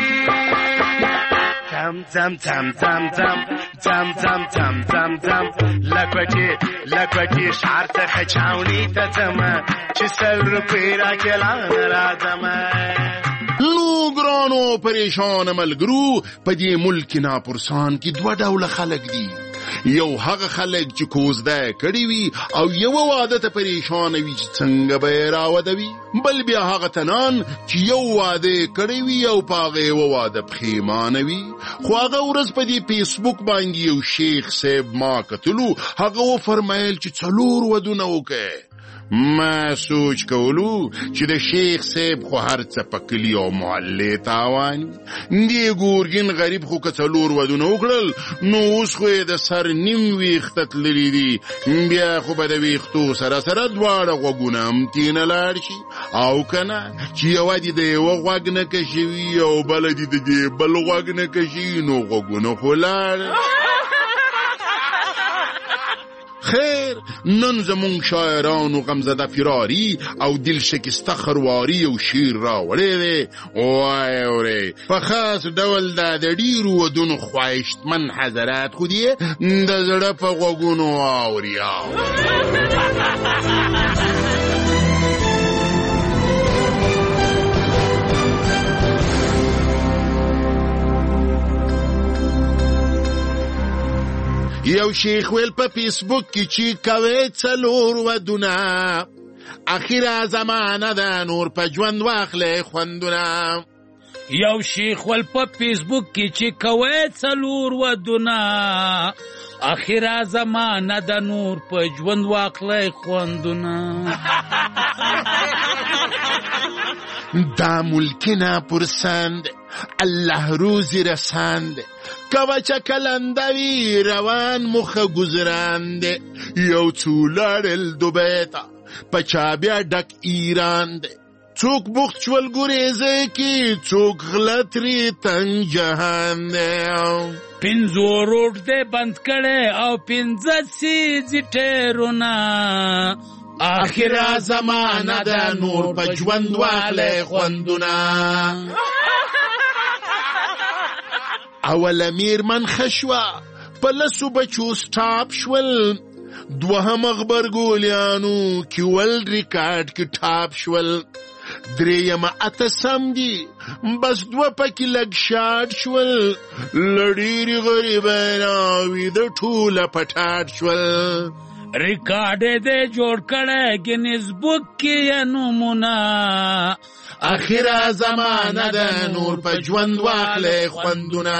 [SPEAKER 9] زم زم زم زم زم زم زم زم زم زم لکوټې ښار څخه چاوڼي ته ځمه چې 100 روپۍ راکې لا نه راځمه
[SPEAKER 4] نو ګرانو پریشان ملګرو په دې ملک ناپرسان کې 2 ډوله خلک دي یو هغه خلک چې کوزده کړي وي او یو واده ته پریشان وي چې څنګه به راودوي بل بیا هغه تنان چې یو واده کړي وي او پاغه یو واده پښیمانه وي خو هغه ورځ په دې فیسبوک باندې یو شیخ صاحب ما کتلو هغه و فرمایل چې 4 ودونه وکړي ما سوچ کولو چې د شیخ صاحب خو هر څه په کلی او محلې تاوان دی ګورګین غریب خو که 4 ودونه وکړل نو اوس خو د سر نیم ویښته تللي دي بیا خو به د ویښتو سره دواړه غوږونه هم تینه لاړ شي او که نه چې یوه دي د یوه غوږ نه کشي وي او بله دي د دې بل غوږ نه کشي نو غوږونه خو لاړ خیر نن زمون شاعرانو غمزده فراری او دل شکسته خرواری او شیر راوړی دی وای اورې په خاص ډول دا د ډیرو ودونو خواهشتمن حضرات خو دې د زړه په غوږونو اوري یو شیخ ویل په فیسبوک کې چې کوي 4 ودونه اخیره زمانه ده نور په ژوند واخلې خوندونه
[SPEAKER 3] یو شیخ ویل په فیسبوک کې چې کوي 4 ودونه اخیره زمانه ده نور په ژوند واخلې خوندونه
[SPEAKER 4] دا ملکنا پرسند الله روزی رسند کوچه کلندوی روان مخه گذرانده یو چولارل دوبیتا پچا بیا ډک ایران ده څوک بوخت شول ګریزه کې څوک غلط ری تنگ جهان ده
[SPEAKER 3] 5 روډ دې بند کړي او 5 سیزی ټیرونه
[SPEAKER 4] آخره زمانه ده نور په ژوند واخلې خوندونه اول امیر من خشوه په لسو بچو سټاپ شول دوهم غبرګولیانو کې ول ریکارډ کې ټاپ شول دریم اتسم دی بس 2 پکې لګ شاټ شول لړيري غریبان وي د ټوله پټاټ شول
[SPEAKER 3] ریکارډ دې جوړ کړه ګینز بک کې نمونه
[SPEAKER 4] اخیره زمانه ده نور په ژوند واخلې خوندونه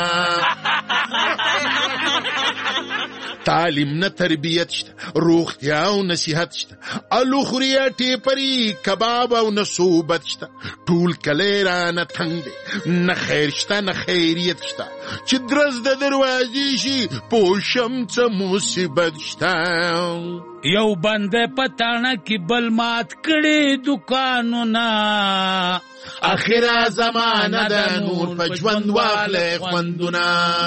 [SPEAKER 4] تعلیم نه تربیت شته روغتیا او نصیحت شته الوخریا ټیپری کباب او نصوبت شته ټول کلی رانه تنګ دی نه خیر شته نه خیریت شته چې درز د دروازې شي پوشم څه مصیبت شته
[SPEAKER 3] یو بنده پتانه کې بل مات کړي دکانونه
[SPEAKER 4] اخیره زمانه ده نور په ژوند واخلې خوندونه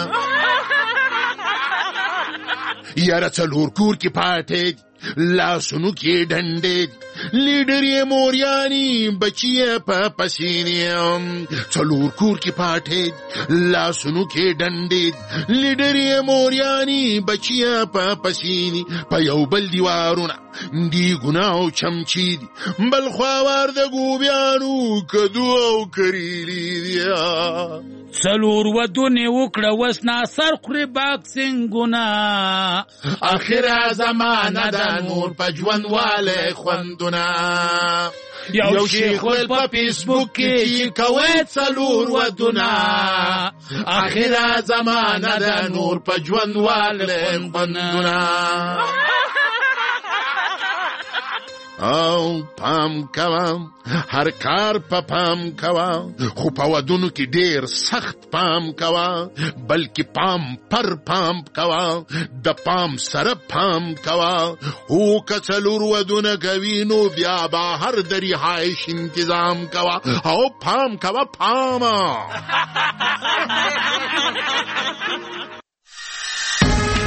[SPEAKER 4] یاره 4 کور کې پاټې لاسونو کې ډنډې لیډر یې موریانی بچی په پسینې 4 کور کې پاټې لاسونو کې ډنډې لیډر یې موریانی بچی په پسینې په یو بل دیوارونه دیګونه او چمچي دي بل خواوار د ګوبیانو کدو او کریلي دي
[SPEAKER 3] څلور ودونې وکړه وس ناصر خوري باکسینګونه
[SPEAKER 6] اخره زمانه ده نور په ژوند والی خوندونه یو شیخ ول په فیسبوک کې کوي څلور ودونه اخره زمانه ده نور په ژوند والی خوندونه
[SPEAKER 4] او پام کوم هر کار په پام کوم خو په ودونو کې ډیر سخت پام کوم بلکې پام پر پام کوم د پام سره پام کوم هو که څلور ودونه کوي نو بیا به هر د رهایش انتظام کوم او پام کوم پام